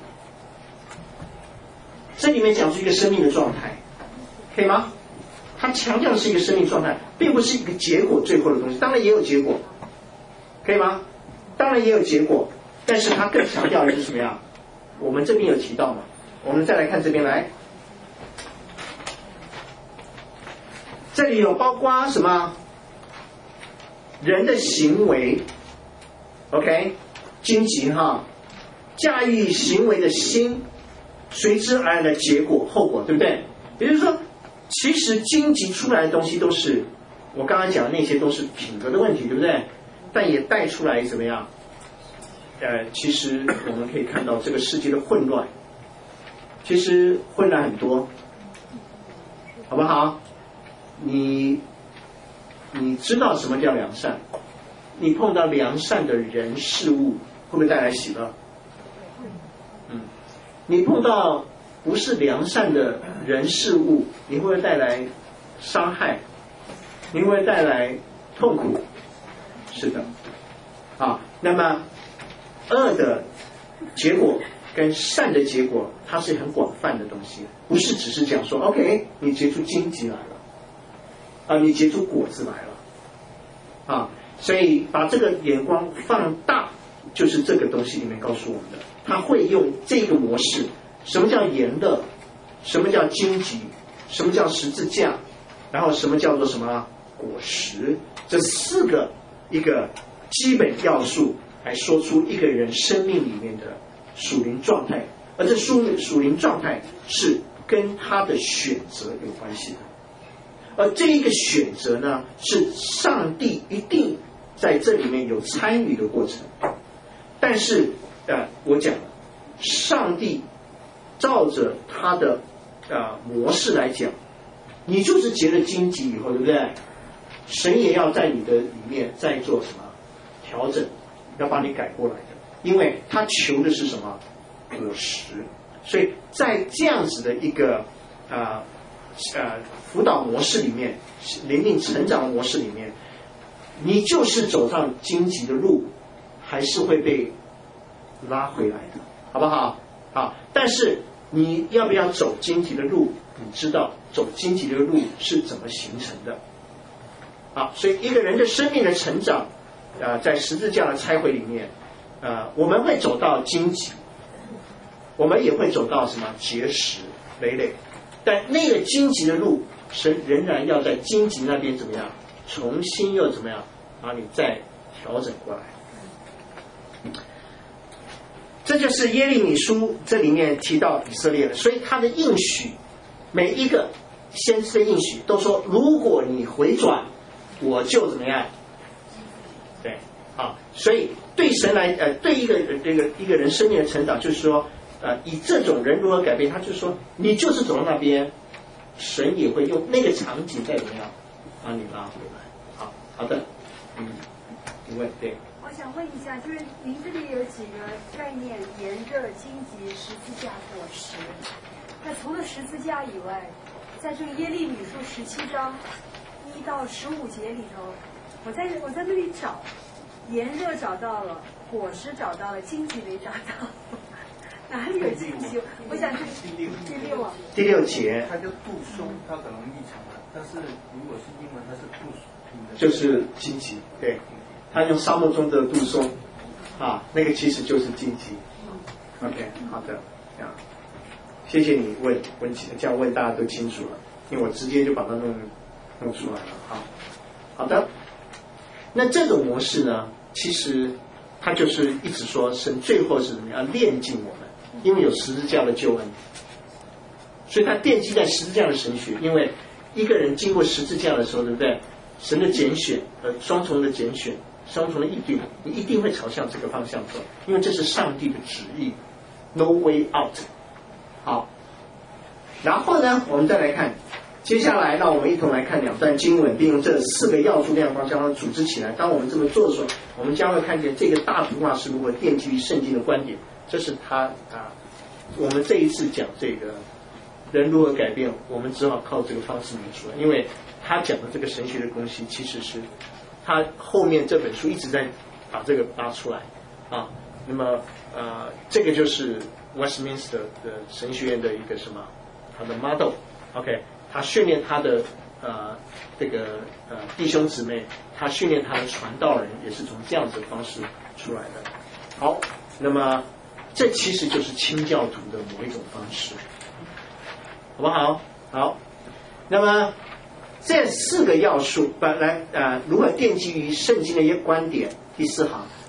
这里面讲出一个生命的状态。可以吗？他强调的是一个生命状态，并不是一个结果最后的东西。当然也有结果，可以吗？当然也有结果，但是他更强调的是什么样？我们这边有提到嘛？我们再来看这边来，这里有包括什么？人的行为 ，OK， 荆棘哈，驾驭行为的心，随之而来的结果后果，对不对？也就是说，其实荆棘出来的东西都是我刚才讲的那些都是品格的问题，对不对？但也带出来怎么样？其实我们可以看到这个世界的混乱，其实混乱很多，好不好？你知道什么叫良善？你碰到良善的人事物，会不会带来喜乐？你碰到不是良善的人事物，你会不会带来伤害？你会不会带来痛苦？是的，那么恶的结果跟善的结果，它是很广泛的东西，不是只是讲说 OK， 你结出荆棘来了，你结出果子来了，所以把这个眼光放大，就是这个东西里面告诉我们的，他会用这个模式，什么叫炎热，什么叫荆棘，什么叫十字架，然后什么叫做什么果实，这4个一个基本要素来说出一个人生命里面的属灵状态，而这属灵状态是跟他的选择有关系的，而这一个选择呢，是上帝一定在这里面有参与的过程。但是我讲了，上帝照着他的模式来讲，你就是结了荆棘以后，对不对？神也要在你的里面再做什么调整，要把你改过来的，因为他求的是什么果实。所以在这样子的一个辅导模式里面，灵命成长模式里面，你就是走上荆棘的路，还是会被拉回来的，好不好？但是你要不要走荆棘的路？你知道走荆棘的路是怎么形成的？所以一个人的生命的成长，在十字架的拆毁里面，我们会走到荆棘，我们也会走到什么结实累累，但那个荆棘的路，神仍然要在荆棘那边怎么样，重新又怎么样把你再调整过来。这就是耶利米书这里面提到以色列的，所以他的应许，每一个先知的应许都说，如果你回转，我就怎么样？对，所以对神来，对一个人生命的成长，就是说，以这种人如何改变，他就说，你就是走到那边，神也会用那个场景再怎么样把你拉回来。好的，请问对。 我想问一下，就是您这里有几个概念：炎热、荆棘、十字架、果实。那除了十字架以外，在这个耶利米书17章1到15节里头，我在那里找，炎热找到了，果实找到了，荆棘没找到。哪里有荆棘？我想是第6 节。 它叫杜松，它可能异常了，但是如果是英文，它是杜松， 就是荆棘，对。他用沙漠中的杜松，那个其实就是荆棘。OK， 好的，谢谢你问题，这样问大家都清楚了，因为我直接就把它弄出来了。好的，那这种模式呢，其实他就是一直说神最后是怎么样炼净我们，因为有十字架的救恩，所以他奠基在十字架的神学。因为一个人经过十字架的时候，对不对？神的拣选，双重的拣选，双重的意定，你一定会朝向这个方向走，因为这是上帝的旨意 ，No way out。好，然后呢，我们再来看，接下来让我们一同来看2段经文，并用这4个要素亮光将它组织起来。当我们这么做的时候，我们将会看见这个大图画是如何奠基于圣经的观点。这是他我们这一次讲这个人如何改变，我们只好靠这个方式明出来，因为他讲的这个神学的东西，其实是他后面这本书一直在把这个拉出来那么这个就是 Westminster 的神学院的一个什么，他的 model。OK， 他训练他的这个弟兄姊妹，他训练他的传道人，也是从这样子的方式出来的。好，那么这其实就是清教徒的某一种方式，好不好？好，那么这4个要素，如何奠基于圣经的一些观点。第4行，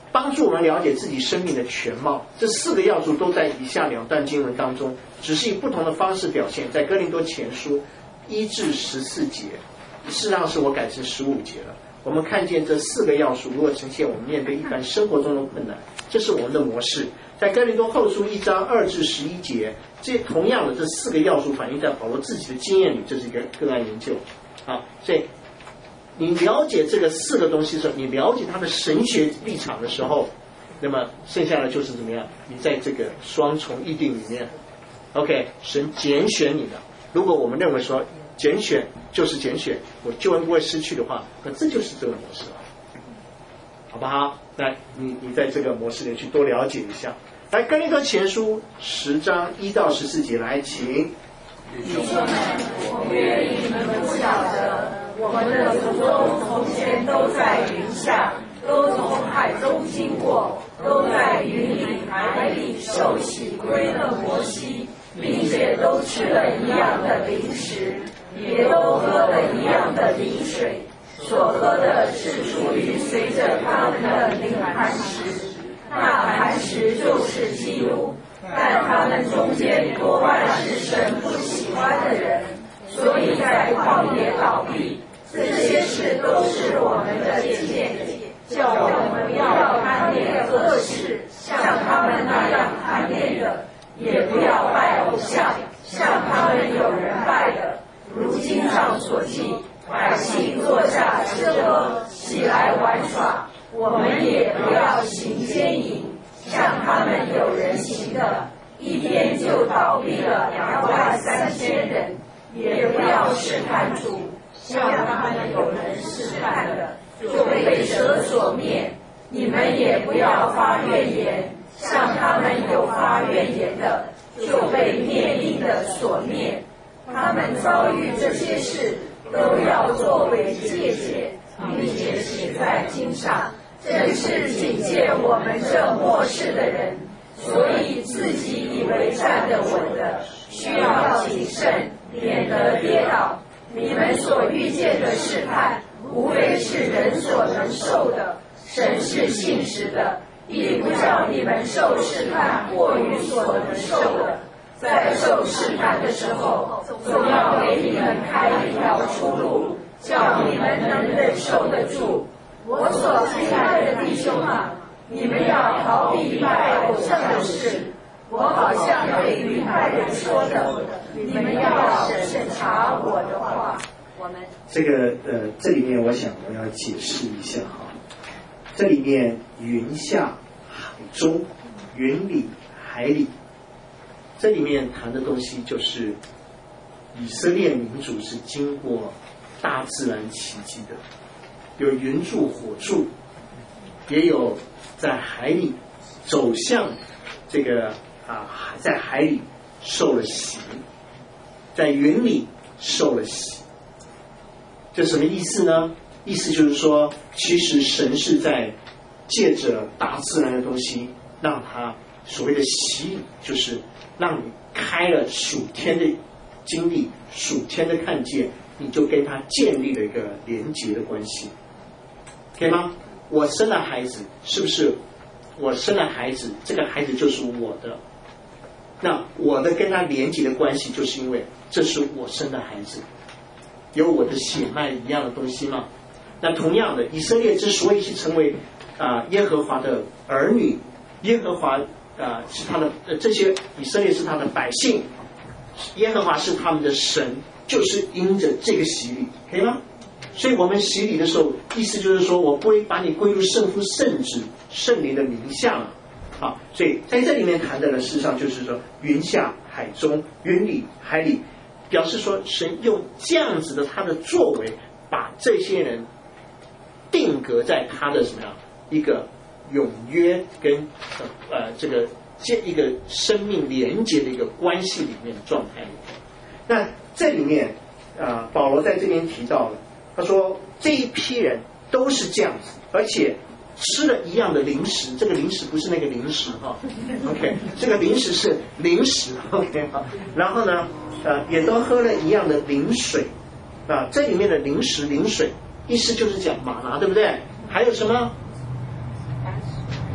帮助我们了解自己生命的全貌。这4个要素都在以下2段经文当中，只是以不同的方式表现。在哥林多前书1至14节，事实上是我改成15节了。我们看见这4个要素如何呈现我们面对一般生活中的困难，这是我们的模式。在哥林多后书1章2至11节，这同样的这4个要素反映在保罗自己的经验里，这是一个个案研究。所以你了解这个4个东西的时候，你了解他的神学立场的时候，那么剩下的就是怎么样？你在这个双重议定里面 ，OK， 神拣选你的。如果我们认为说拣选就是拣选，我救恩不会失去的话，那这就是这个模式了，好不好？来，你在这个模式里去多了解一下。来，哥林多前书10章1到14节，来，请。 弟兄们，我愿意你们不晓得，我们的祖宗从前都在云下，都从海中经过，都在云里海里受洗归了摩西，并且都吃了一样的灵食，也都喝了一样的灵水，所喝的是出于随着他们的灵磐石，那磐石就是基督。但他们中间多半是神不喜欢的人，所以在旷野倒闭。这些事都是我们的见解，叫我们不要贪恋恶事，像他们那样贪恋的，也不要拜偶像，像他们有人拜的。如经上所记，百姓坐下吃喝，起来玩耍，我们也不要行奸淫，像他们有人行的，一天就倒闭了23000人，也不要试探主，像他们有人试探的，就被蛇所灭。你们也不要发怨言，像他们有发怨言的，就被灭命的所灭。他们遭遇这些事，都要作为戒戒，并且写在经上，正是警戒我们这末世的人。所以自己以为站得稳的，需要谨慎，免得跌倒。你们所遇见的试探，无非是人所能受的，神是信实的，亦不叫你们受试探过于所能受的。在受试探的时候，总要给你们开一条出路，叫你们能忍受得住。我所亲爱的弟兄啊，你们要逃避拜偶像的事。我好像对于拜人说的，你们要审查我的话。我们这里面我想我要解释一下哈，这里面云下海中，云里海里，这里面谈的东西就是以色列民族是经过大自然奇迹的，有云柱火柱，也有在海里走向这个在海里受了洗，在云里受了洗。这什么意思呢？意思就是说，其实神是在借着大自然的东西，让他所谓的洗礼，就是让你开了属天的经历，属天的看见，你就跟他建立了一个连结的关系，可以吗？我生了孩子，是不是我生了孩子，这个孩子就是我的？那我的跟他连结的关系，就是因为这是我生的孩子，有我的血脉一样的东西嘛。那同样的，以色列之所以是成为耶和华的儿女，耶和华是他的这些以色列是他的百姓，耶和华是他们的神，就是因着这个洗礼，可以吗？所以我们洗礼的时候，意思就是说我不会把你归入圣父、圣子、圣灵的名下啊。所以在这里面谈的呢，事实上就是说云下海中，云里海里，表示说神用这样子的他的作为，把这些人定格在他的什么样一个永约跟一个生命连结的一个关系里面的状态里面。那这里面保罗在这边提到了，他说这一批人都是这样子，而且吃了一样的零食，这个零食不是那个零食哈 ，OK， 这个零食是零食 ，OK 哈。然后呢，也都喝了一样的灵水这里面的零食灵水，意思就是讲玛拿，对不对？还有什么？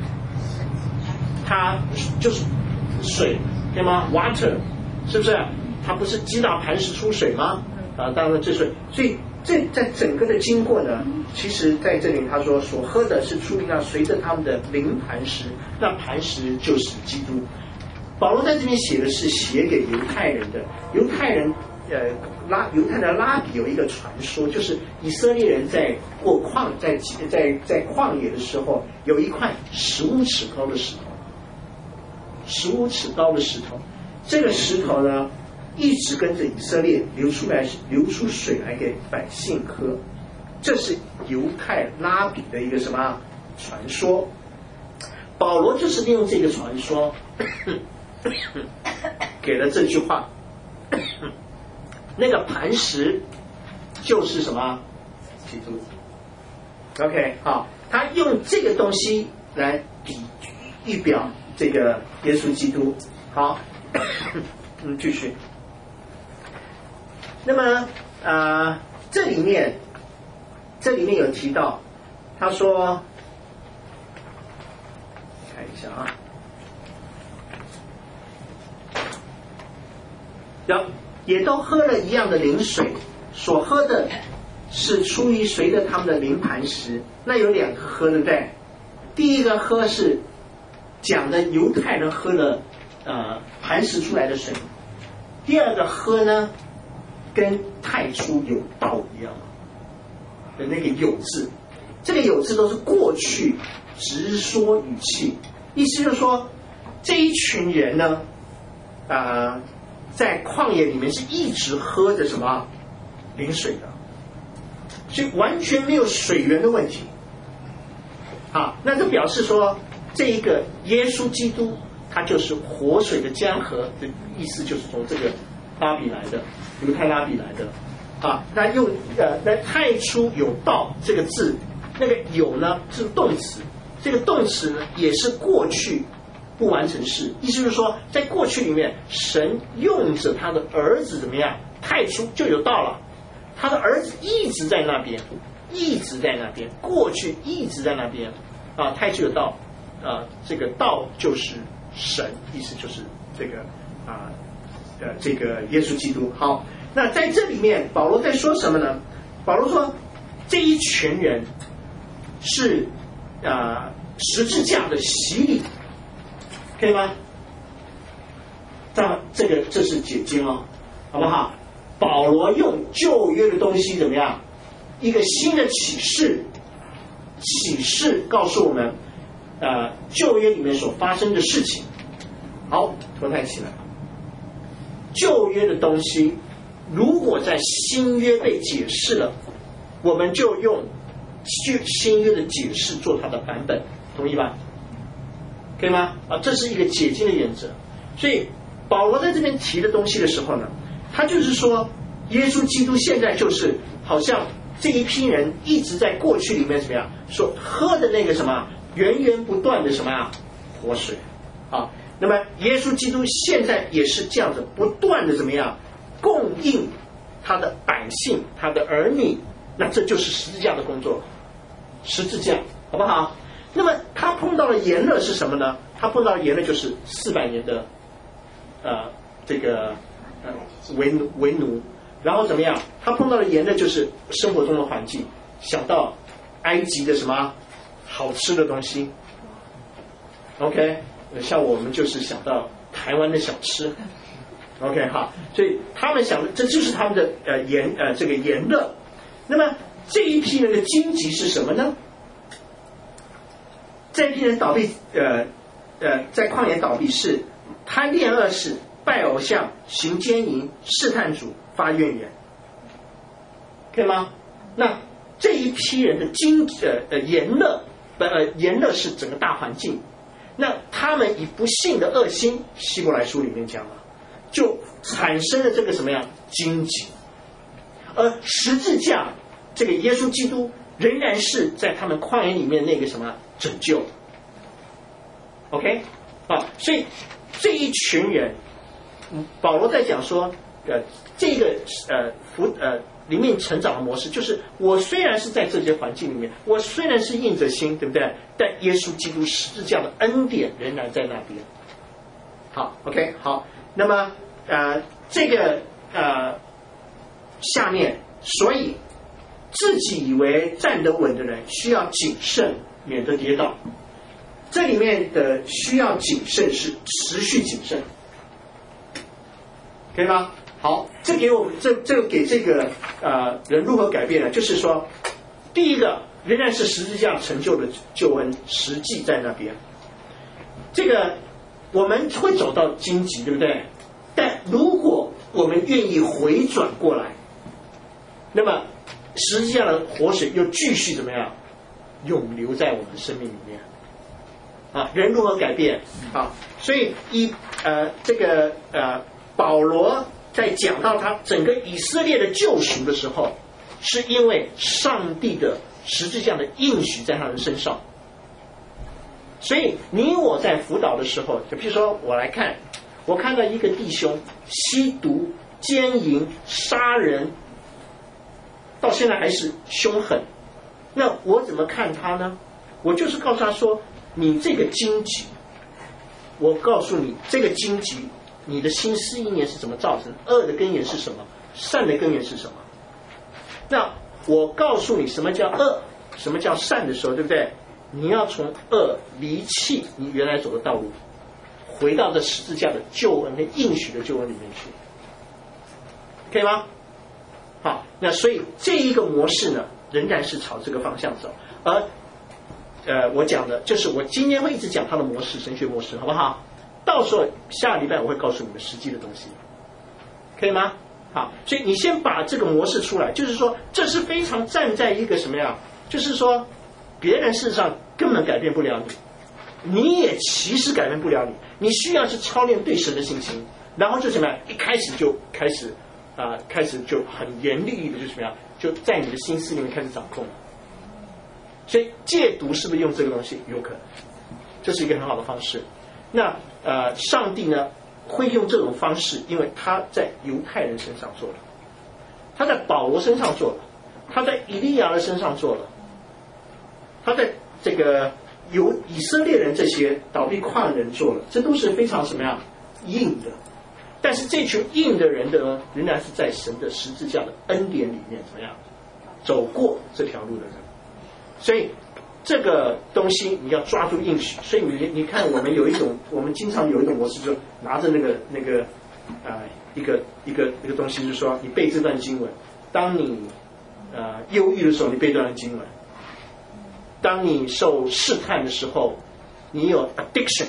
它就是水，对吗 ？water， 是不是？它不是击打磐石出水吗？当然这水，所以这在整个的经过呢，其实在这里他说所喝的是出于那随着他们的灵磐石，那磐石就是基督。保罗在这边写的是写给犹太人的，犹太人犹太的拉比有一个传说，就是以色列人在过在旷野的时候，有一块15尺高的石头，15尺高的石头，这个石头呢，一直跟着以色列流出水来给百姓喝，这是犹太拉比的一个什么传说？保罗就是利用这个传说，给了这句话。那个磐石就是什么？基督。OK， 好，他用这个东西来预表这个耶稣基督。好，继续。那么这里面有提到，他说，看一下啊，也都喝了一样的灵水，所喝的是出于随着他们的灵磐石。那有2个喝，对不对？第一个喝是讲的犹太人喝了磐石出来的水，第二个喝呢，跟太初有道一样的那个有字，这个有字都是过去直说语气，意思就是说这一群人呢，在旷野里面是一直喝着什么灵水的，所以完全没有水源的问题。好，那这表示说这一个耶稣基督他就是活水的江河的意思，就是从这个拉比来的，犹太拉比来的。那用那太初有道这个字，那个有呢是动词，这个动词呢也是过去不完成式，意思就是说在过去里面神用着他的儿子怎么样，太初就有道了，他的儿子一直在那边，过去一直在那边太初有道这个道就是神，意思就是这个这个耶稣基督。好，那在这里面保罗在说什么呢？保罗说这一群人是十字架的洗礼，可以吗？这是解经哦，好不好？保罗用旧约的东西怎么样？一个新的启示告诉我们，旧约里面所发生的事情。好，头抬起来。旧约的东西，如果在新约被解释了，我们就用新约的解释做它的版本，同意吧？可以吗？这是一个解经的原则。所以保罗在这边提的东西的时候呢，他就是说耶稣基督现在就是好像这一批人一直在过去里面怎么样所喝的那个什么源源不断的什么活水那么耶稣基督现在也是这样子不断的怎么样供应他的百姓他的儿女，那这就是十字架的工作，十字架好不好？那么他碰到了炎热是什么呢？他碰到的炎热就是400年的这个为奴，然后怎么样？他碰到的炎热就是生活中的环境，想到埃及的什么好吃的东西 ，OK， 像我们就是想到台湾的小吃 ，OK 好，所以他们想的这就是他们的这个炎热。那么这一批人的荆棘是什么呢？这一批人倒闭，在旷野倒闭是贪恋恶事、拜偶像、行奸淫、试探主、发怨言，可以吗？那这一批人的炎热是整个大环境。那他们以不幸的恶心，希伯来书里面讲了，就产生了这个什么样荆棘。而十字架这个耶稣基督仍然是在他们旷野里面那个什么拯救 ，OK 所以这一群人，保罗在讲说这个灵命成长的模式，就是我虽然是在这些环境里面，我虽然是硬着心，对不对？但耶稣基督十字架的恩典仍然在那边。好 ，OK， 好，那么这个下面，所以自己以为站得稳的人需要谨慎，免得跌倒。这里面的需要谨慎是持续谨慎，可以吗？好，这给我们这个给这个人如何改变呢？就是说，第一个仍然是十字架成就的救恩，实际在那边。这个我们会走到荆棘，对不对？但如果我们愿意回转过来，那么十字架的活水又继续怎么样永留在我们生命里面啊？人如何改变啊？所以这个保罗在讲到他整个以色列的救赎的时候，是因为上帝的十字架的应许在他们身上。所以你我在辅导的时候，就譬如说我来看，我看到一个弟兄吸毒、奸淫、杀人，到现在还是凶狠，那我怎么看他呢？我就是告诉他说，你这个荆棘，我告诉你这个荆棘你的心思意念是怎么造成的，恶的根源是什么，善的根源是什么。那我告诉你什么叫恶，什么叫善的时候，对不对？你要从恶离弃你原来走的道路，回到这十字架的救恩跟应许的救恩里面去，可以吗？好，那所以这一个模式呢，仍然是朝这个方向走。而我讲的就是我今天会一直讲它的模式，神学模式，好不好？到时候下礼拜我会告诉你们实际的东西，可以吗？好，所以你先把这个模式出来，就是说这是非常站在一个什么样，就是说别人事实上根本改变不了你，你也其实改变不了你，你需要是操练对神的信心，然后就怎么样，一开始就开始就很严厉的就怎么样，就在你的心思里面开始掌控。所以戒毒是不是用这个东西？有可能，这是一个很好的方式。那上帝呢会用这种方式，因为他在犹太人身上做了，他在保罗身上做了，他在以利亚的身上做了，他在这个由以色列人这些倒闭旷人做了，这都是非常什么样硬的。但是这群硬的人的仍然是在神的十字架的恩典里面怎么样走过这条路的人。所以这个东西你要抓住应许。所以你看我们经常有一种模式，就拿着一个东西，就是说你背这段经文，当你忧郁的时候你背这段经文，当你受试探的时候你有 addiction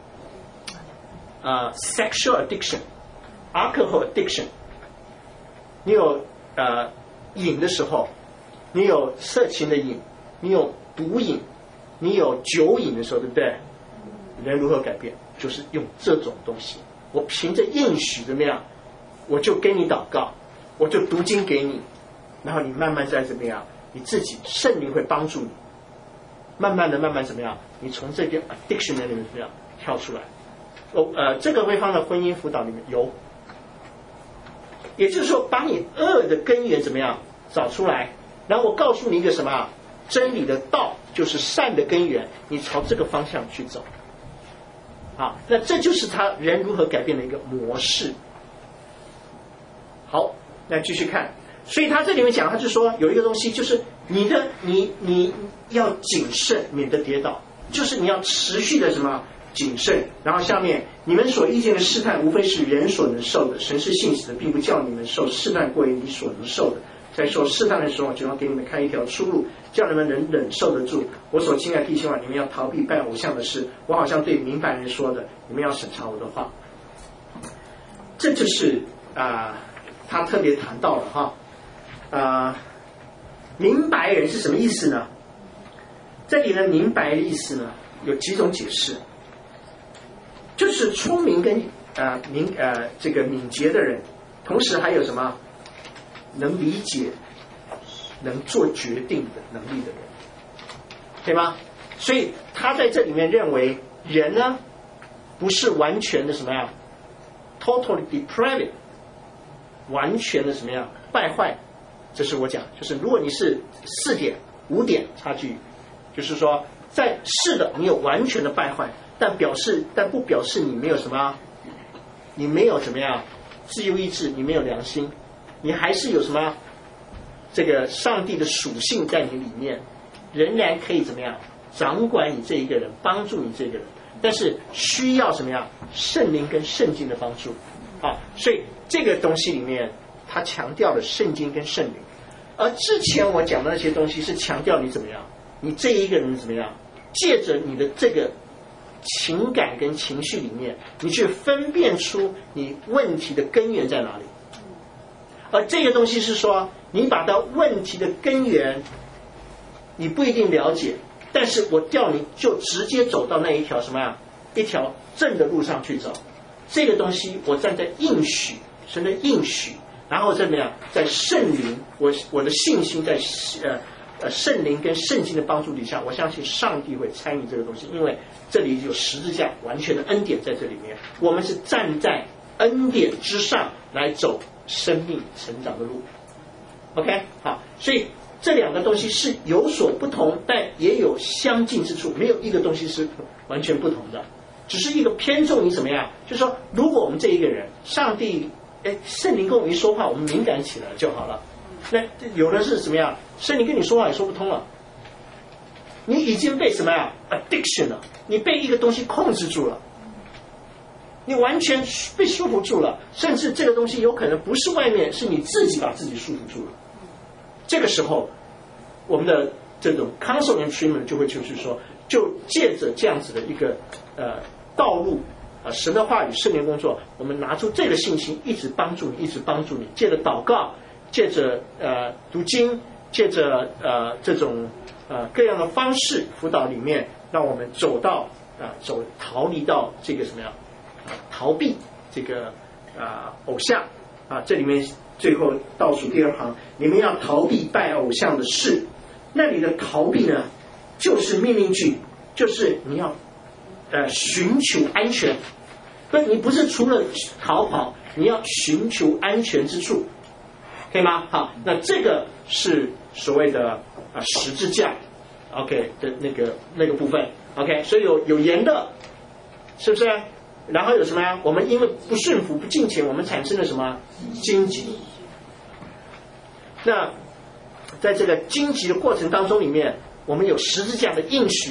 sexual addiction alcohol addiction， 你有瘾的时候，你有色情的瘾，你有毒瘾，你有酒瘾的时候，对不对？人如何改变？就是用这种东西，我凭着应许怎么样，我就给你祷告，我就读经给你，然后你慢慢在怎么样，你自己圣灵会帮助你，慢慢怎么样，你从这个 addiction 里面怎么样跳出来。这个会放在婚姻辅导里面有，也就是说把你恶的根源怎么样找出来，然后我告诉你一个什么真理的道，就是善的根源，你朝这个方向去走。好，那这就是他人如何改变的一个模式。好，那继续看，所以他这里面讲，他就说有一个东西，就是你要谨慎，免得跌倒，就是你要持续的什么谨慎。然后下面，你们所遇见的试探，无非是人所能受的，神是信实的，并不叫你们受试探过于你所能受的。在受试探的时候，就要给你们开一条出路，叫你们能忍受得住。我所亲爱的弟兄啊，你们要逃避拜偶像的事。我好像对明白人说的，你们要审查我的话。这就是他特别谈到了哈。明白人是什么意思呢？这里的明白的意思呢，有几种解释，就是聪明跟这个敏捷的人，同时还有什么能理解、能做决定的能力的人，对吗？所以他在这里面认为人呢，不是完全的什么呀 ，totally depraved， 完全的什么样败坏，这是我讲，就是如果你是4点5点差距，就是说在是的你有完全的败坏，但不表示你没有什么，你没有怎么样自由意志，你没有良心，你还是有什么这个上帝的属性在你里面，仍然可以怎么样掌管你这一个人，帮助你这个人，但是需要什么样圣灵跟圣经的帮助啊。所以这个东西里面他强调了圣经跟圣灵，而之前我讲的那些东西是强调你怎么样，你这一个人怎么样借着你的这个情感跟情绪里面，你去分辨出你问题的根源在哪里。而这个东西是说，你把到问题的根源你不一定了解，但是我叫你就直接走到那一条什么呀，一条正的路上去走。这个东西我站在应许，神的应许，然后怎么样，在圣灵，我的信心在圣灵跟圣经的帮助底下，我相信上帝会参与这个东西，因为这里有十字架完全的恩典在这里面，我们是站在恩典之上来走生命成长的路。 OK， 好，所以这两个东西是有所不同，但也有相近之处，没有一个东西是完全不同的，只是一个偏重于怎么样，就是说如果我们这一个人上帝圣灵跟我们一说话，我们敏感起来就好了。那有的是怎么样，圣灵跟你说话也说不通了，你已经被什么呀 addiction 了，你被一个东西控制住了，你完全被束缚住了，甚至这个东西有可能不是外面，是你自己把自己束缚住了。这个时候我们的这种 counsel and treatment 就会就是说，就借着这样子的一个道路神的话语圣灵工作，我们拿出这个信心，一直帮助你，一直帮助你，借着祷告，借着读经，借着这种各样的方式辅导里面，让我们走到逃离到这个什么样逃避这个偶像这里面最后倒数第二行，你们要逃避拜偶像的事。那里的逃避呢，就是命令句，就是你要寻求安全，你不是除了逃跑，你要寻求安全之处，可以吗？好，那这个是所谓的十字架 OK 的那个部分 OK， 所以有严的，是不是？然后有什么呀？我们因为不顺服不敬虔，我们产生了什么荆棘。那在这个荆棘的过程当中里面，我们有十字架的应许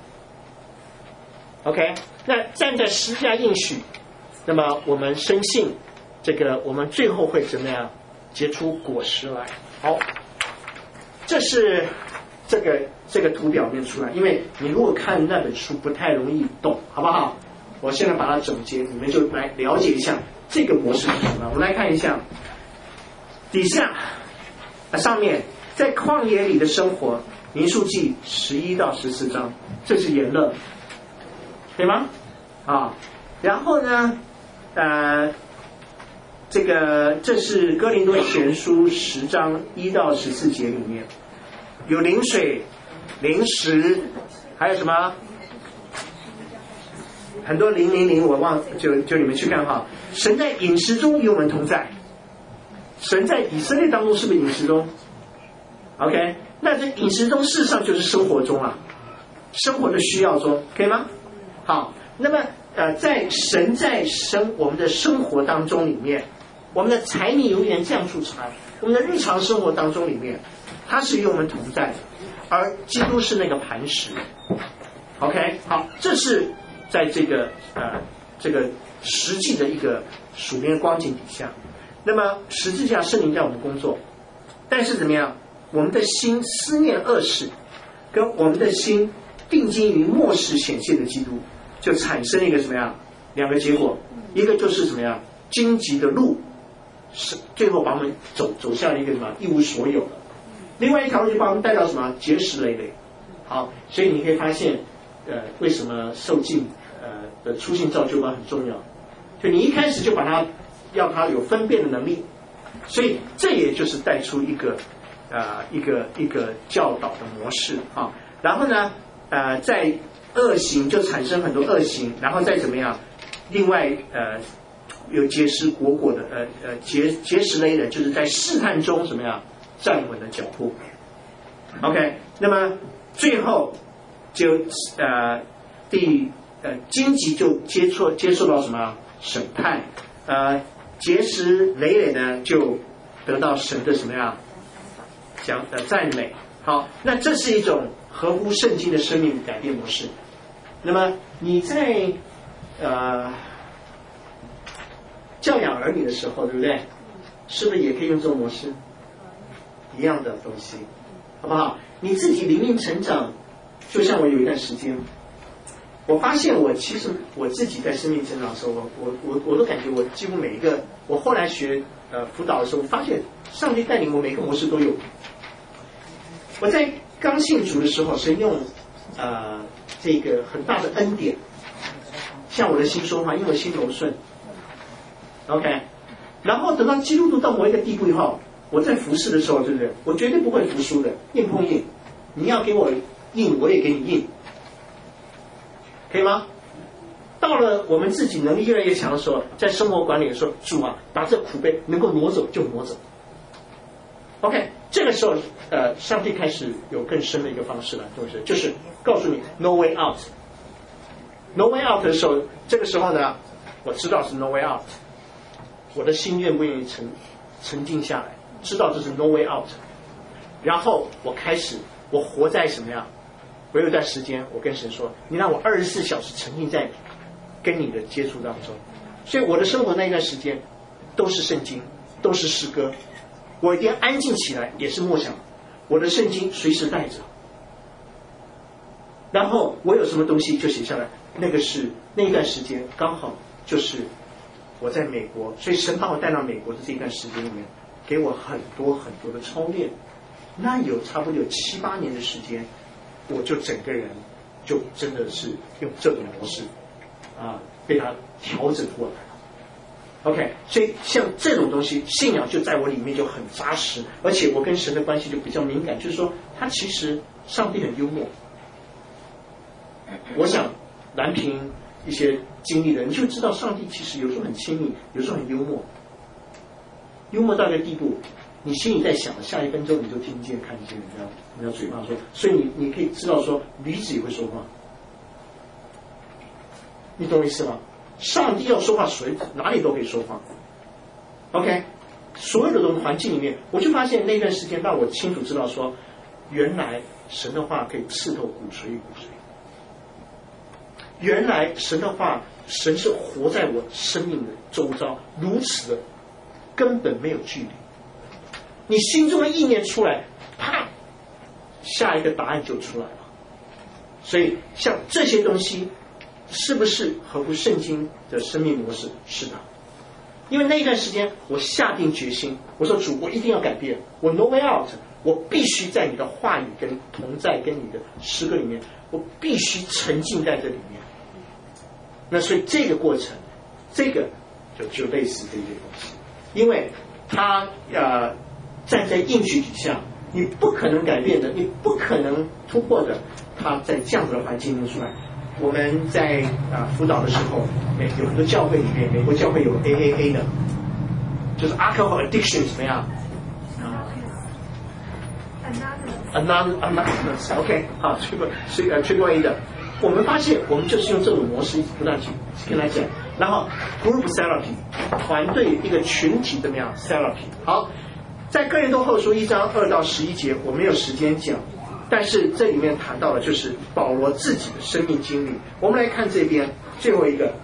OK， 那站在十字架应许，那么我们深信这个我们最后会怎么样结出果实来。好，这是这个图表面出来，因为你如果看那本书不太容易懂，好不好？我现在把它总结，你们就来了解一下这个模式是什么。我们来看一下底下上面，在旷野里的生活，民数记11到14章，这是言乐，对吗？然后呢这是哥林多前书10章1到14节里面有灵水、灵食，还有什么很多000，我忘就你们去看哈。神在饮食中与我们同在，神在以色列当中是不是饮食中 ？OK， 那这饮食中事实上就是生活中生活的需要中，可以吗？好，那么在神在我们的生活当中里面，我们的柴米油盐酱醋茶，我们的日常生活当中里面，它是与我们同在的，而基督是那个磐石。OK， 好，这是在这个实际的一个属灵的光景底下，那么十字架圣灵在我们工作，但是怎么样？我们的心思念恶事，跟我们的心定睛于末世显现的基督，就产生一个什么样？两个结果，一个就是怎么样？荆棘的路，是最后把我们走向一个什么一无所有的；另外一条路就把我们带到什么结实累累。好，所以你可以发现，为什么受尽的初信造就观很重要？就你一开始就把它要它有分辨的能力，所以这也就是带出一个教导的模式啊。然后呢，在恶行就产生很多恶行，然后再怎么样？另外有结识果的结识雷人，就是在试探中怎么样站稳了脚步。OK， 那么最后就荆棘就接受到什么审判，结识累累呢就得到神的什么样赞美。好，那这是一种合乎圣经的生命改变模式。那么你在教养儿女的时候，对不对？是不是也可以用这种模式？一样的东西，好不好？你自己灵命成长，就像我有一段时间，我发现其实我自己在生命成长的时候，我都感觉我几乎每一个，我后来学辅导的时候，发现上帝带领我每个模式都有。我在刚信主的时候，神用这个很大的恩典，向我的心说话，因为我心柔顺。OK， 然后等到基督徒到某一个地步以后，我在服侍的时候，对不对？我绝对不会服输的，硬碰硬。你要给我硬，我也给你硬，可以吗？到了我们自己能力越来越强的时候，在生活管理的时候，主啊，把这苦杯能够挪走就挪走。OK， 这个时候上帝开始有更深的一个方式了，就是告诉你 no way out。no way out 的时候，这个时候呢，我知道是 no way out。我的心愿不愿意沉静下来，知道这是 no way out， 然后我活在什么样？我有一段时间，我跟神说，你让我24小时沉浸在跟你的接触当中，所以我的生活那一段时间都是圣经，都是诗歌，我一定要安静起来，也是默想，我的圣经随时带着，然后我有什么东西就写下来，那一段时间刚好就是我在美国，所以神把我带到美国的这一段时间里面，给我很多很多的操练。那差不多有7、8年的时间，我就整个人就真的是用这种模式被他调整过来了。OK， 所以像这种东西，信仰就在我里面就很扎实，而且我跟神的关系就比较敏感，就是说，他其实上帝很幽默。我想蓝屏一些经历的人就知道，上帝其实有时候很亲密，有时候很幽默，幽默到一个地步，你心里在想的下一分钟你就听见看见人家嘴巴说，所以你可以知道说驴子也会说话，你懂我意思吗？上帝要说话，哪里都可以说话。OK， 所有的这种环境里面，我就发现那段时间让我清楚知道说，原来神的话可以刺透骨髓与骨髓。原来神的话，神是活在我生命的周遭，如此的根本没有距离。你心中的意念出来，啪，下一个答案就出来了。所以像这些东西，是不是合乎圣经的生命模式？是的。因为那一段时间，我下定决心，我说主，我一定要改变，我 no way out， 我必须在你的话语跟同在，跟你的诗歌里面，我必须沉浸在这里面。那所以这个过程，这个就类似这些东西，因为他站在应许底下，你不可能改变的，你不可能突破的，他在这样子的环境中出来。我们在辅导的时候，有很多教会里面，美国教会有 AAA 的，就是 alcohol addiction 怎么样？Anonymous OK 好，Triple A 的。我们发现，我们就是用这种模式一直不断去跟他讲，然后 group therapy 团队一个群体怎么样 therapy 好，在哥林多后书1章2到11节，我没有时间讲，但是这里面谈到的就是保罗自己的生命经历。我们来看这边最后一个，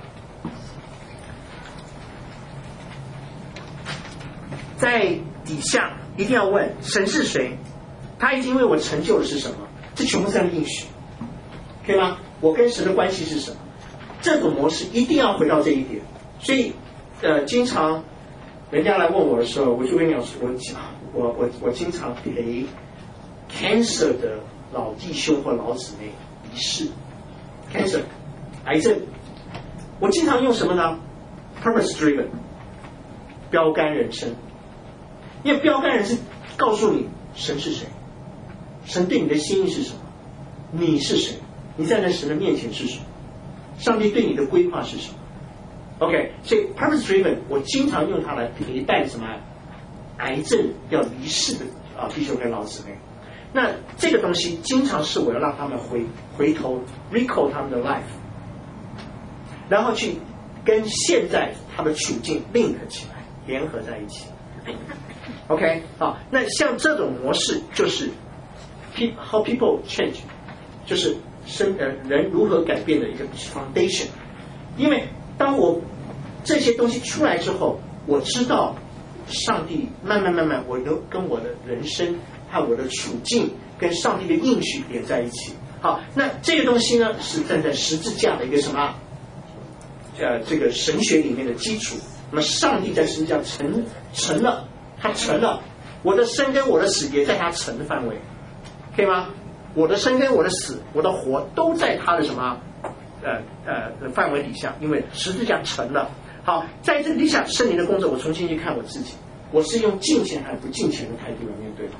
在底下一定要问神是谁，他已经为我成就的是什么，这全部是他的应许，可以吗？我跟神的关系是什么？这种模式一定要回到这一点。所以经常人家来问我的时候，我就跟你讲，我经常陪 cancer 的老弟兄或老姊妹离世 ，cancer 癌症，我经常用什么呢 ？purpose driven 标杆人生，因为标杆人生告诉你神是谁，神对你的心意是什么，你是谁，你站在神的面前是什么，上帝对你的规划是什么。 OK， 所以 purpose driven 我经常用它来陪伴什么癌症要离世的弟兄跟老姊妹。那这个东西经常是我要让他们回头 recall 他们的 life， 然后去跟现在他的处境 link 起来，联合在一起。OK， 好，那像这种模式就是 how people change， 就是人如何改变的一个 foundation。因为当我这些东西出来之后，我知道上帝慢慢，我都跟我的人生和我的处境跟上帝的应许连在一起。好，那这个东西呢是站在十字架的一个什么？这个神学里面的基础。那么上帝在十字架成了，他成了，我的生跟我的死也在他成的范围，可以吗？我的生跟我的死，我的活都在他的什么范围底下，因为十字架成了。好，在这个底下圣灵的工作，我重新去看我自己，我是用敬虔还是不敬虔的态度来面对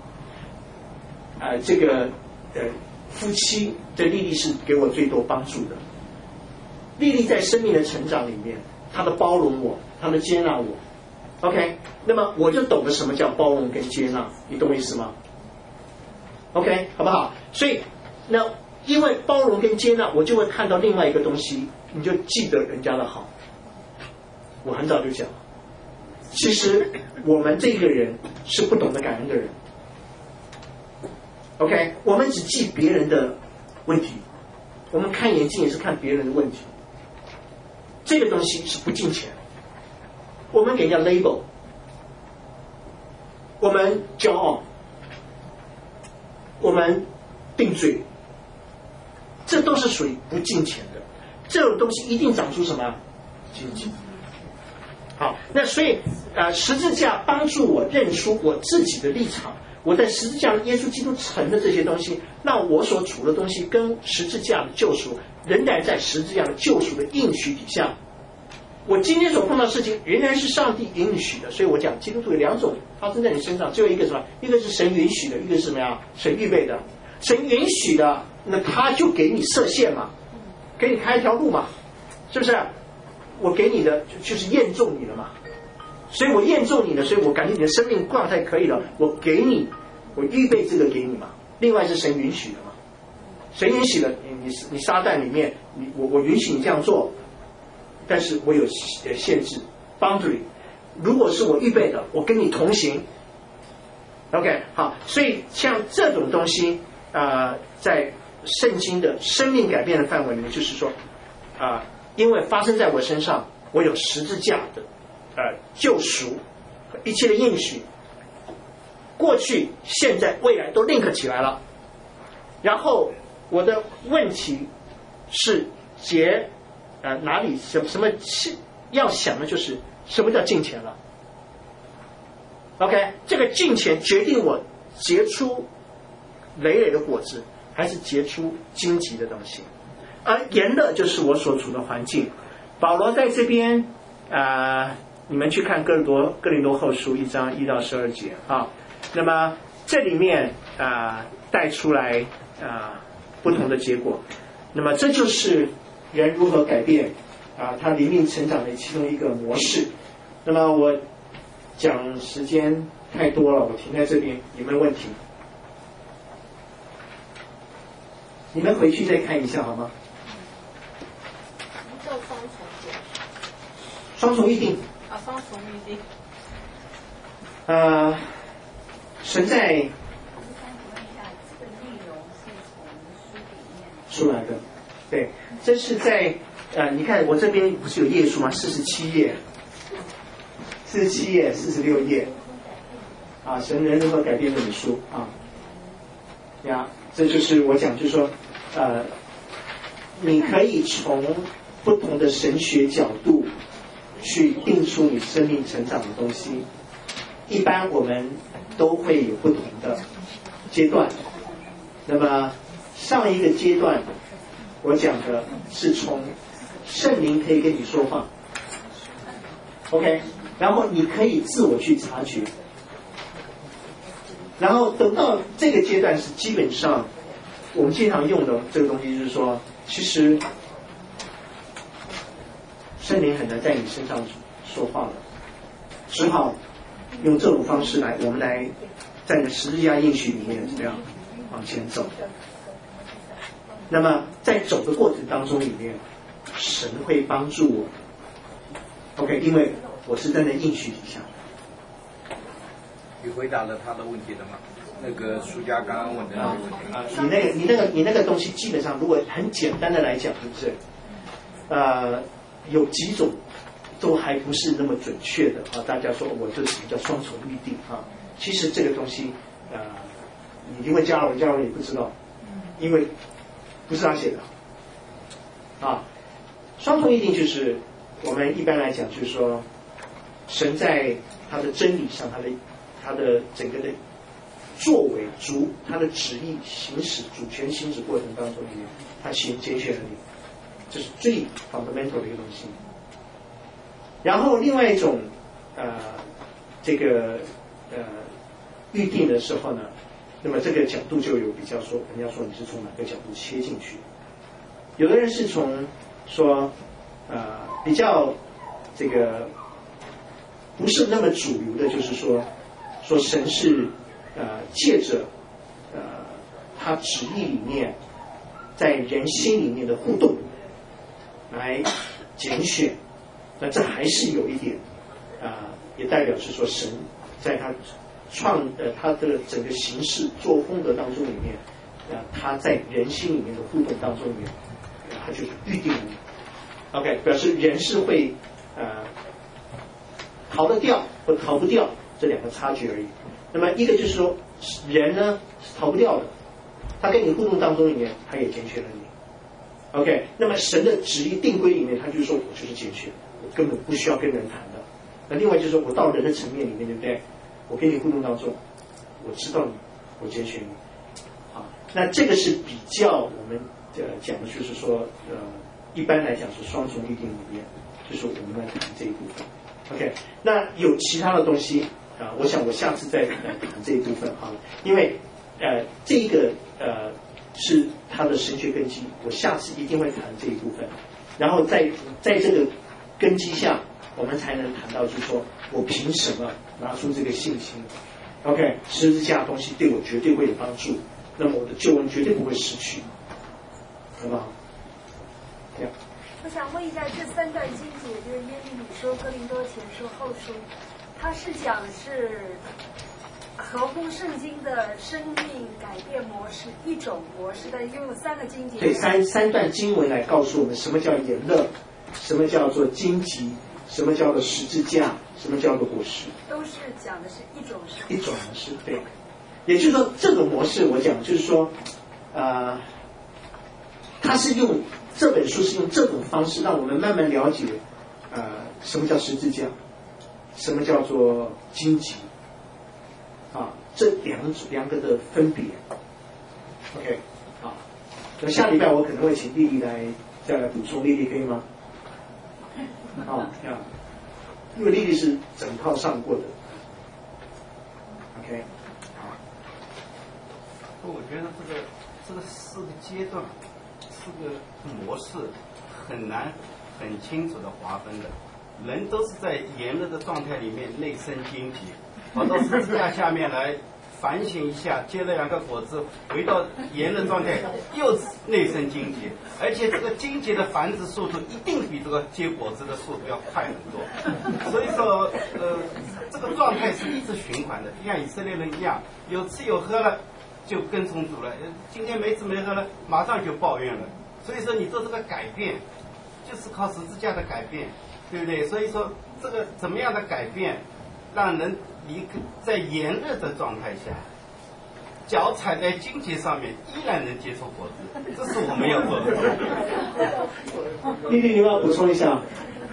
的。这个夫妻的莉莉是给我最多帮助的。莉莉在生命的成长里面，她的包容我，她的接纳我。OK， 那么我就懂得什么叫包容跟接纳，你懂我意思吗 ？OK， 好不好？所以那因为包容跟接纳，我就会看到另外一个东西，你就记得人家的好。我很早就讲，其实我们这个人是不懂得感恩的人。OK， 我们只记别人的问题，我们看眼睛也是看别人的问题。这个东西是不敬虔。我们给人家 label， 我们骄傲，我们定罪，这都是属于不敬虔的。这种东西一定长出什么？荆棘。好，那所以十字架帮助我认出我自己的立场。我在十字架耶稣基督成的这些东西，那我所处的东西跟十字架的救赎仍然在十字架的救赎的应许底下。我今天所碰到的事情仍然是上帝允许的，所以我讲基督徒有两种发生在你身上，只有一个什么？一个是神允许的，一个是什么呀？神预备的。神允许的，那他就给你设限嘛，给你开一条路嘛，是不是？我给你的就是验中你了嘛，所以我验中你了，所以我感觉你的生命状态可以了，我给你，我预备这个给你嘛。另外是神允许的嘛，神允许的，你撒旦里面，我允许你这样做。但是我有限制 boundary， 如果是我预备的，我跟你同行 OK， 好，所以像这种东西在圣经的生命改变的范围里面，就是说因为发生在我身上，我有十字架的救赎和一切的应许，过去现在未来都 link 起来了。然后我的问题是哪里什么要想的就是什么叫敬虔了。 OK， 这个敬虔决定我结出累累的果子，还是结出荆棘的东西。而炎热就是我所处的环境。保罗在这边你们去看哥林多后书1章1到12节啊。那么这里面带出来不同的结果。那么这就是人如何改变他灵命成长的其中一个模式。那么我讲时间太多了，我停在这边，有没有问题？你们回去再看一下好吗？ 叫双重点。 双重预定。 双重预定。 神在。出来的，对，这是在你看我这边不是有页数吗？47页，47页，46页，神人如何改变这本书这就是我讲，就是说，你可以从不同的神学角度去定出你生命成长的东西。一般我们都会有不同的阶段，那么。上一个阶段我讲的是从圣灵可以跟你说话 OK， 然后你可以自我去察觉，然后等到这个阶段是基本上我们经常用的这个东西，就是说其实圣圣灵很难在你身上说话了，只好用这种方式来，我们来在十字架应许里面怎么样往前走。那么在走的过程当中里面，神会帮助我。OK， 因为我是在那应许底下。 你回答了他的问题了吗？那个苏家刚刚问的那个问题。 你那个东西基本上，如果很简单的来讲，是不是？有几种都还不是那么准确的啊。大家说我这什么叫双重预定啊？其实这个东西你一定会加入也不知道，因为不是他写的啊。双重预定就是我们一般来讲就是说，神在他的真理上，他的整个的作为他的旨意行使主权行使过程当中里面，他拣选了你，这是最 fundamental 的一个东西。然后另外一种预定的时候呢，那么这个角度就有比较说，人家说你是从哪个角度切进去。有的人是从说比较这个不是那么主流的，就是说神是借着他旨意里面在人心里面的互动来拣选，那这还是有一点也代表是说神在他他的整个行事作风的当中里面他在人心里面的互动当中里面他就是预定了。OK， 表示人是会逃得掉或逃不掉，这两个差距而已。那么一个就是说人呢是逃不掉的，他跟你互动当中里面他也拣选了你。OK， 那么神的旨意定规里面他就是说我就是拣选，我根本不需要跟人谈的。那另外就是说我到人的层面里面，对不对？我跟你互动当中我知道你，我拣选你那这个是比较我们讲的就是说一般来讲是双重预定里面，就是我们来谈这一部分。OK， 那有其他的东西我想我下次再来谈这一部分因为这一个是他的神学根基，我下次一定会谈这一部分。然后在这个根基下，我们才能谈到就是说我凭什么拿出这个信心 ？OK， 十字架的东西对我绝对会有帮助，那么我的救恩绝对不会失去，好不好？ 我想问一下，这三段经节就是耶利米书、哥林多前书、后书，它是讲是合乎圣经的生命改变模式一种模式，但拥有三个经节。 对，三段经文来告诉我们什么叫言乐，什么叫做荆棘，什么叫做十字架，什么叫做果实， 都是讲的是一种模式。对，也就是说这种模式我讲就是说他是用这本书是用这种方式让我们慢慢了解什么叫十字架，什么叫做荆棘这两个的分别。 OK， 好，那下礼拜我可能会请丽丽再来补充，丽丽可以吗？因为丽丽是整套上过的。 OK， 好。 我觉得这个四个阶段，四个模式很难很清楚的划分的。人都是在炎热的状态里面内生荆棘，跑到十字架下面来反省一下，结了2个果子，回到炎热状态又内生荆棘，而且这个荆棘的繁殖速度一定比这个结果子的速度要快很多。所以说这个状态是一直循环的，就像以色列人一样，有吃有喝了就跟从主了，今天没吃没喝了马上就抱怨了。所以说你做这个改变就是靠十字架的改变，对不对？所以说这个怎么样的改变让人在炎热的状态下脚踩在荆棘上面依然能结出果子，这是我们要做的。 丽丽，你要补充一下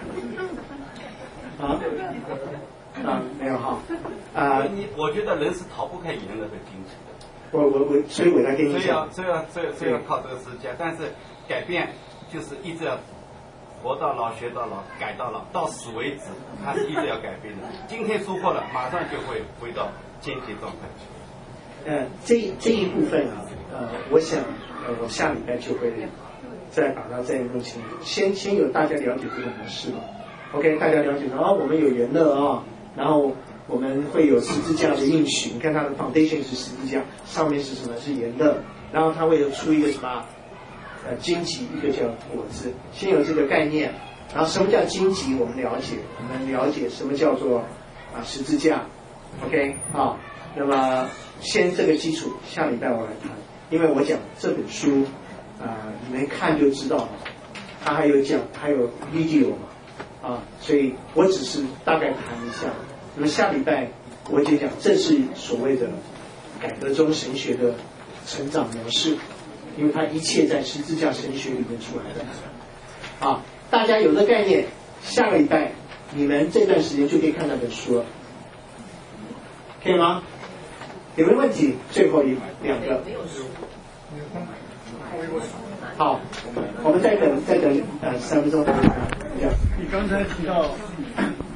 没有哈我觉得人是逃不开炎热的荆棘的。 所以我来跟你讲， 所以要靠这个十字架，但是改变就是一直要活到老学到老改到老到死为止，它是一直要改变的。今天疏忽了马上就会回到荆棘状态去。 这一部分我想我下礼拜就会再把它再弄清楚。先有大家了解这个模式吧。OK， 大家了解到我们有原乐啊，然后我们会有十字架的应许。你看它的 foundation 是十字架，上面是什么？是原乐，然后它会有出一个什么？荆棘，一个叫果子。先有这个概念，然后什么叫荆棘？我们了解什么叫做十字架。OK 啊，那么先这个基础，下礼拜我来谈，因为我讲这本书你们看就知道了，他还有讲，还有 video 嘛，所以我只是大概谈一下。那么下礼拜我就讲，这是所谓的改革中神学的成长模式，因为它一切在十字架神学里面出来的。大家有这概念，下个礼拜你们这段时间就可以看那本书了，可以吗？有没有问题？最后两个。好，我们再等3分钟。 你刚才提到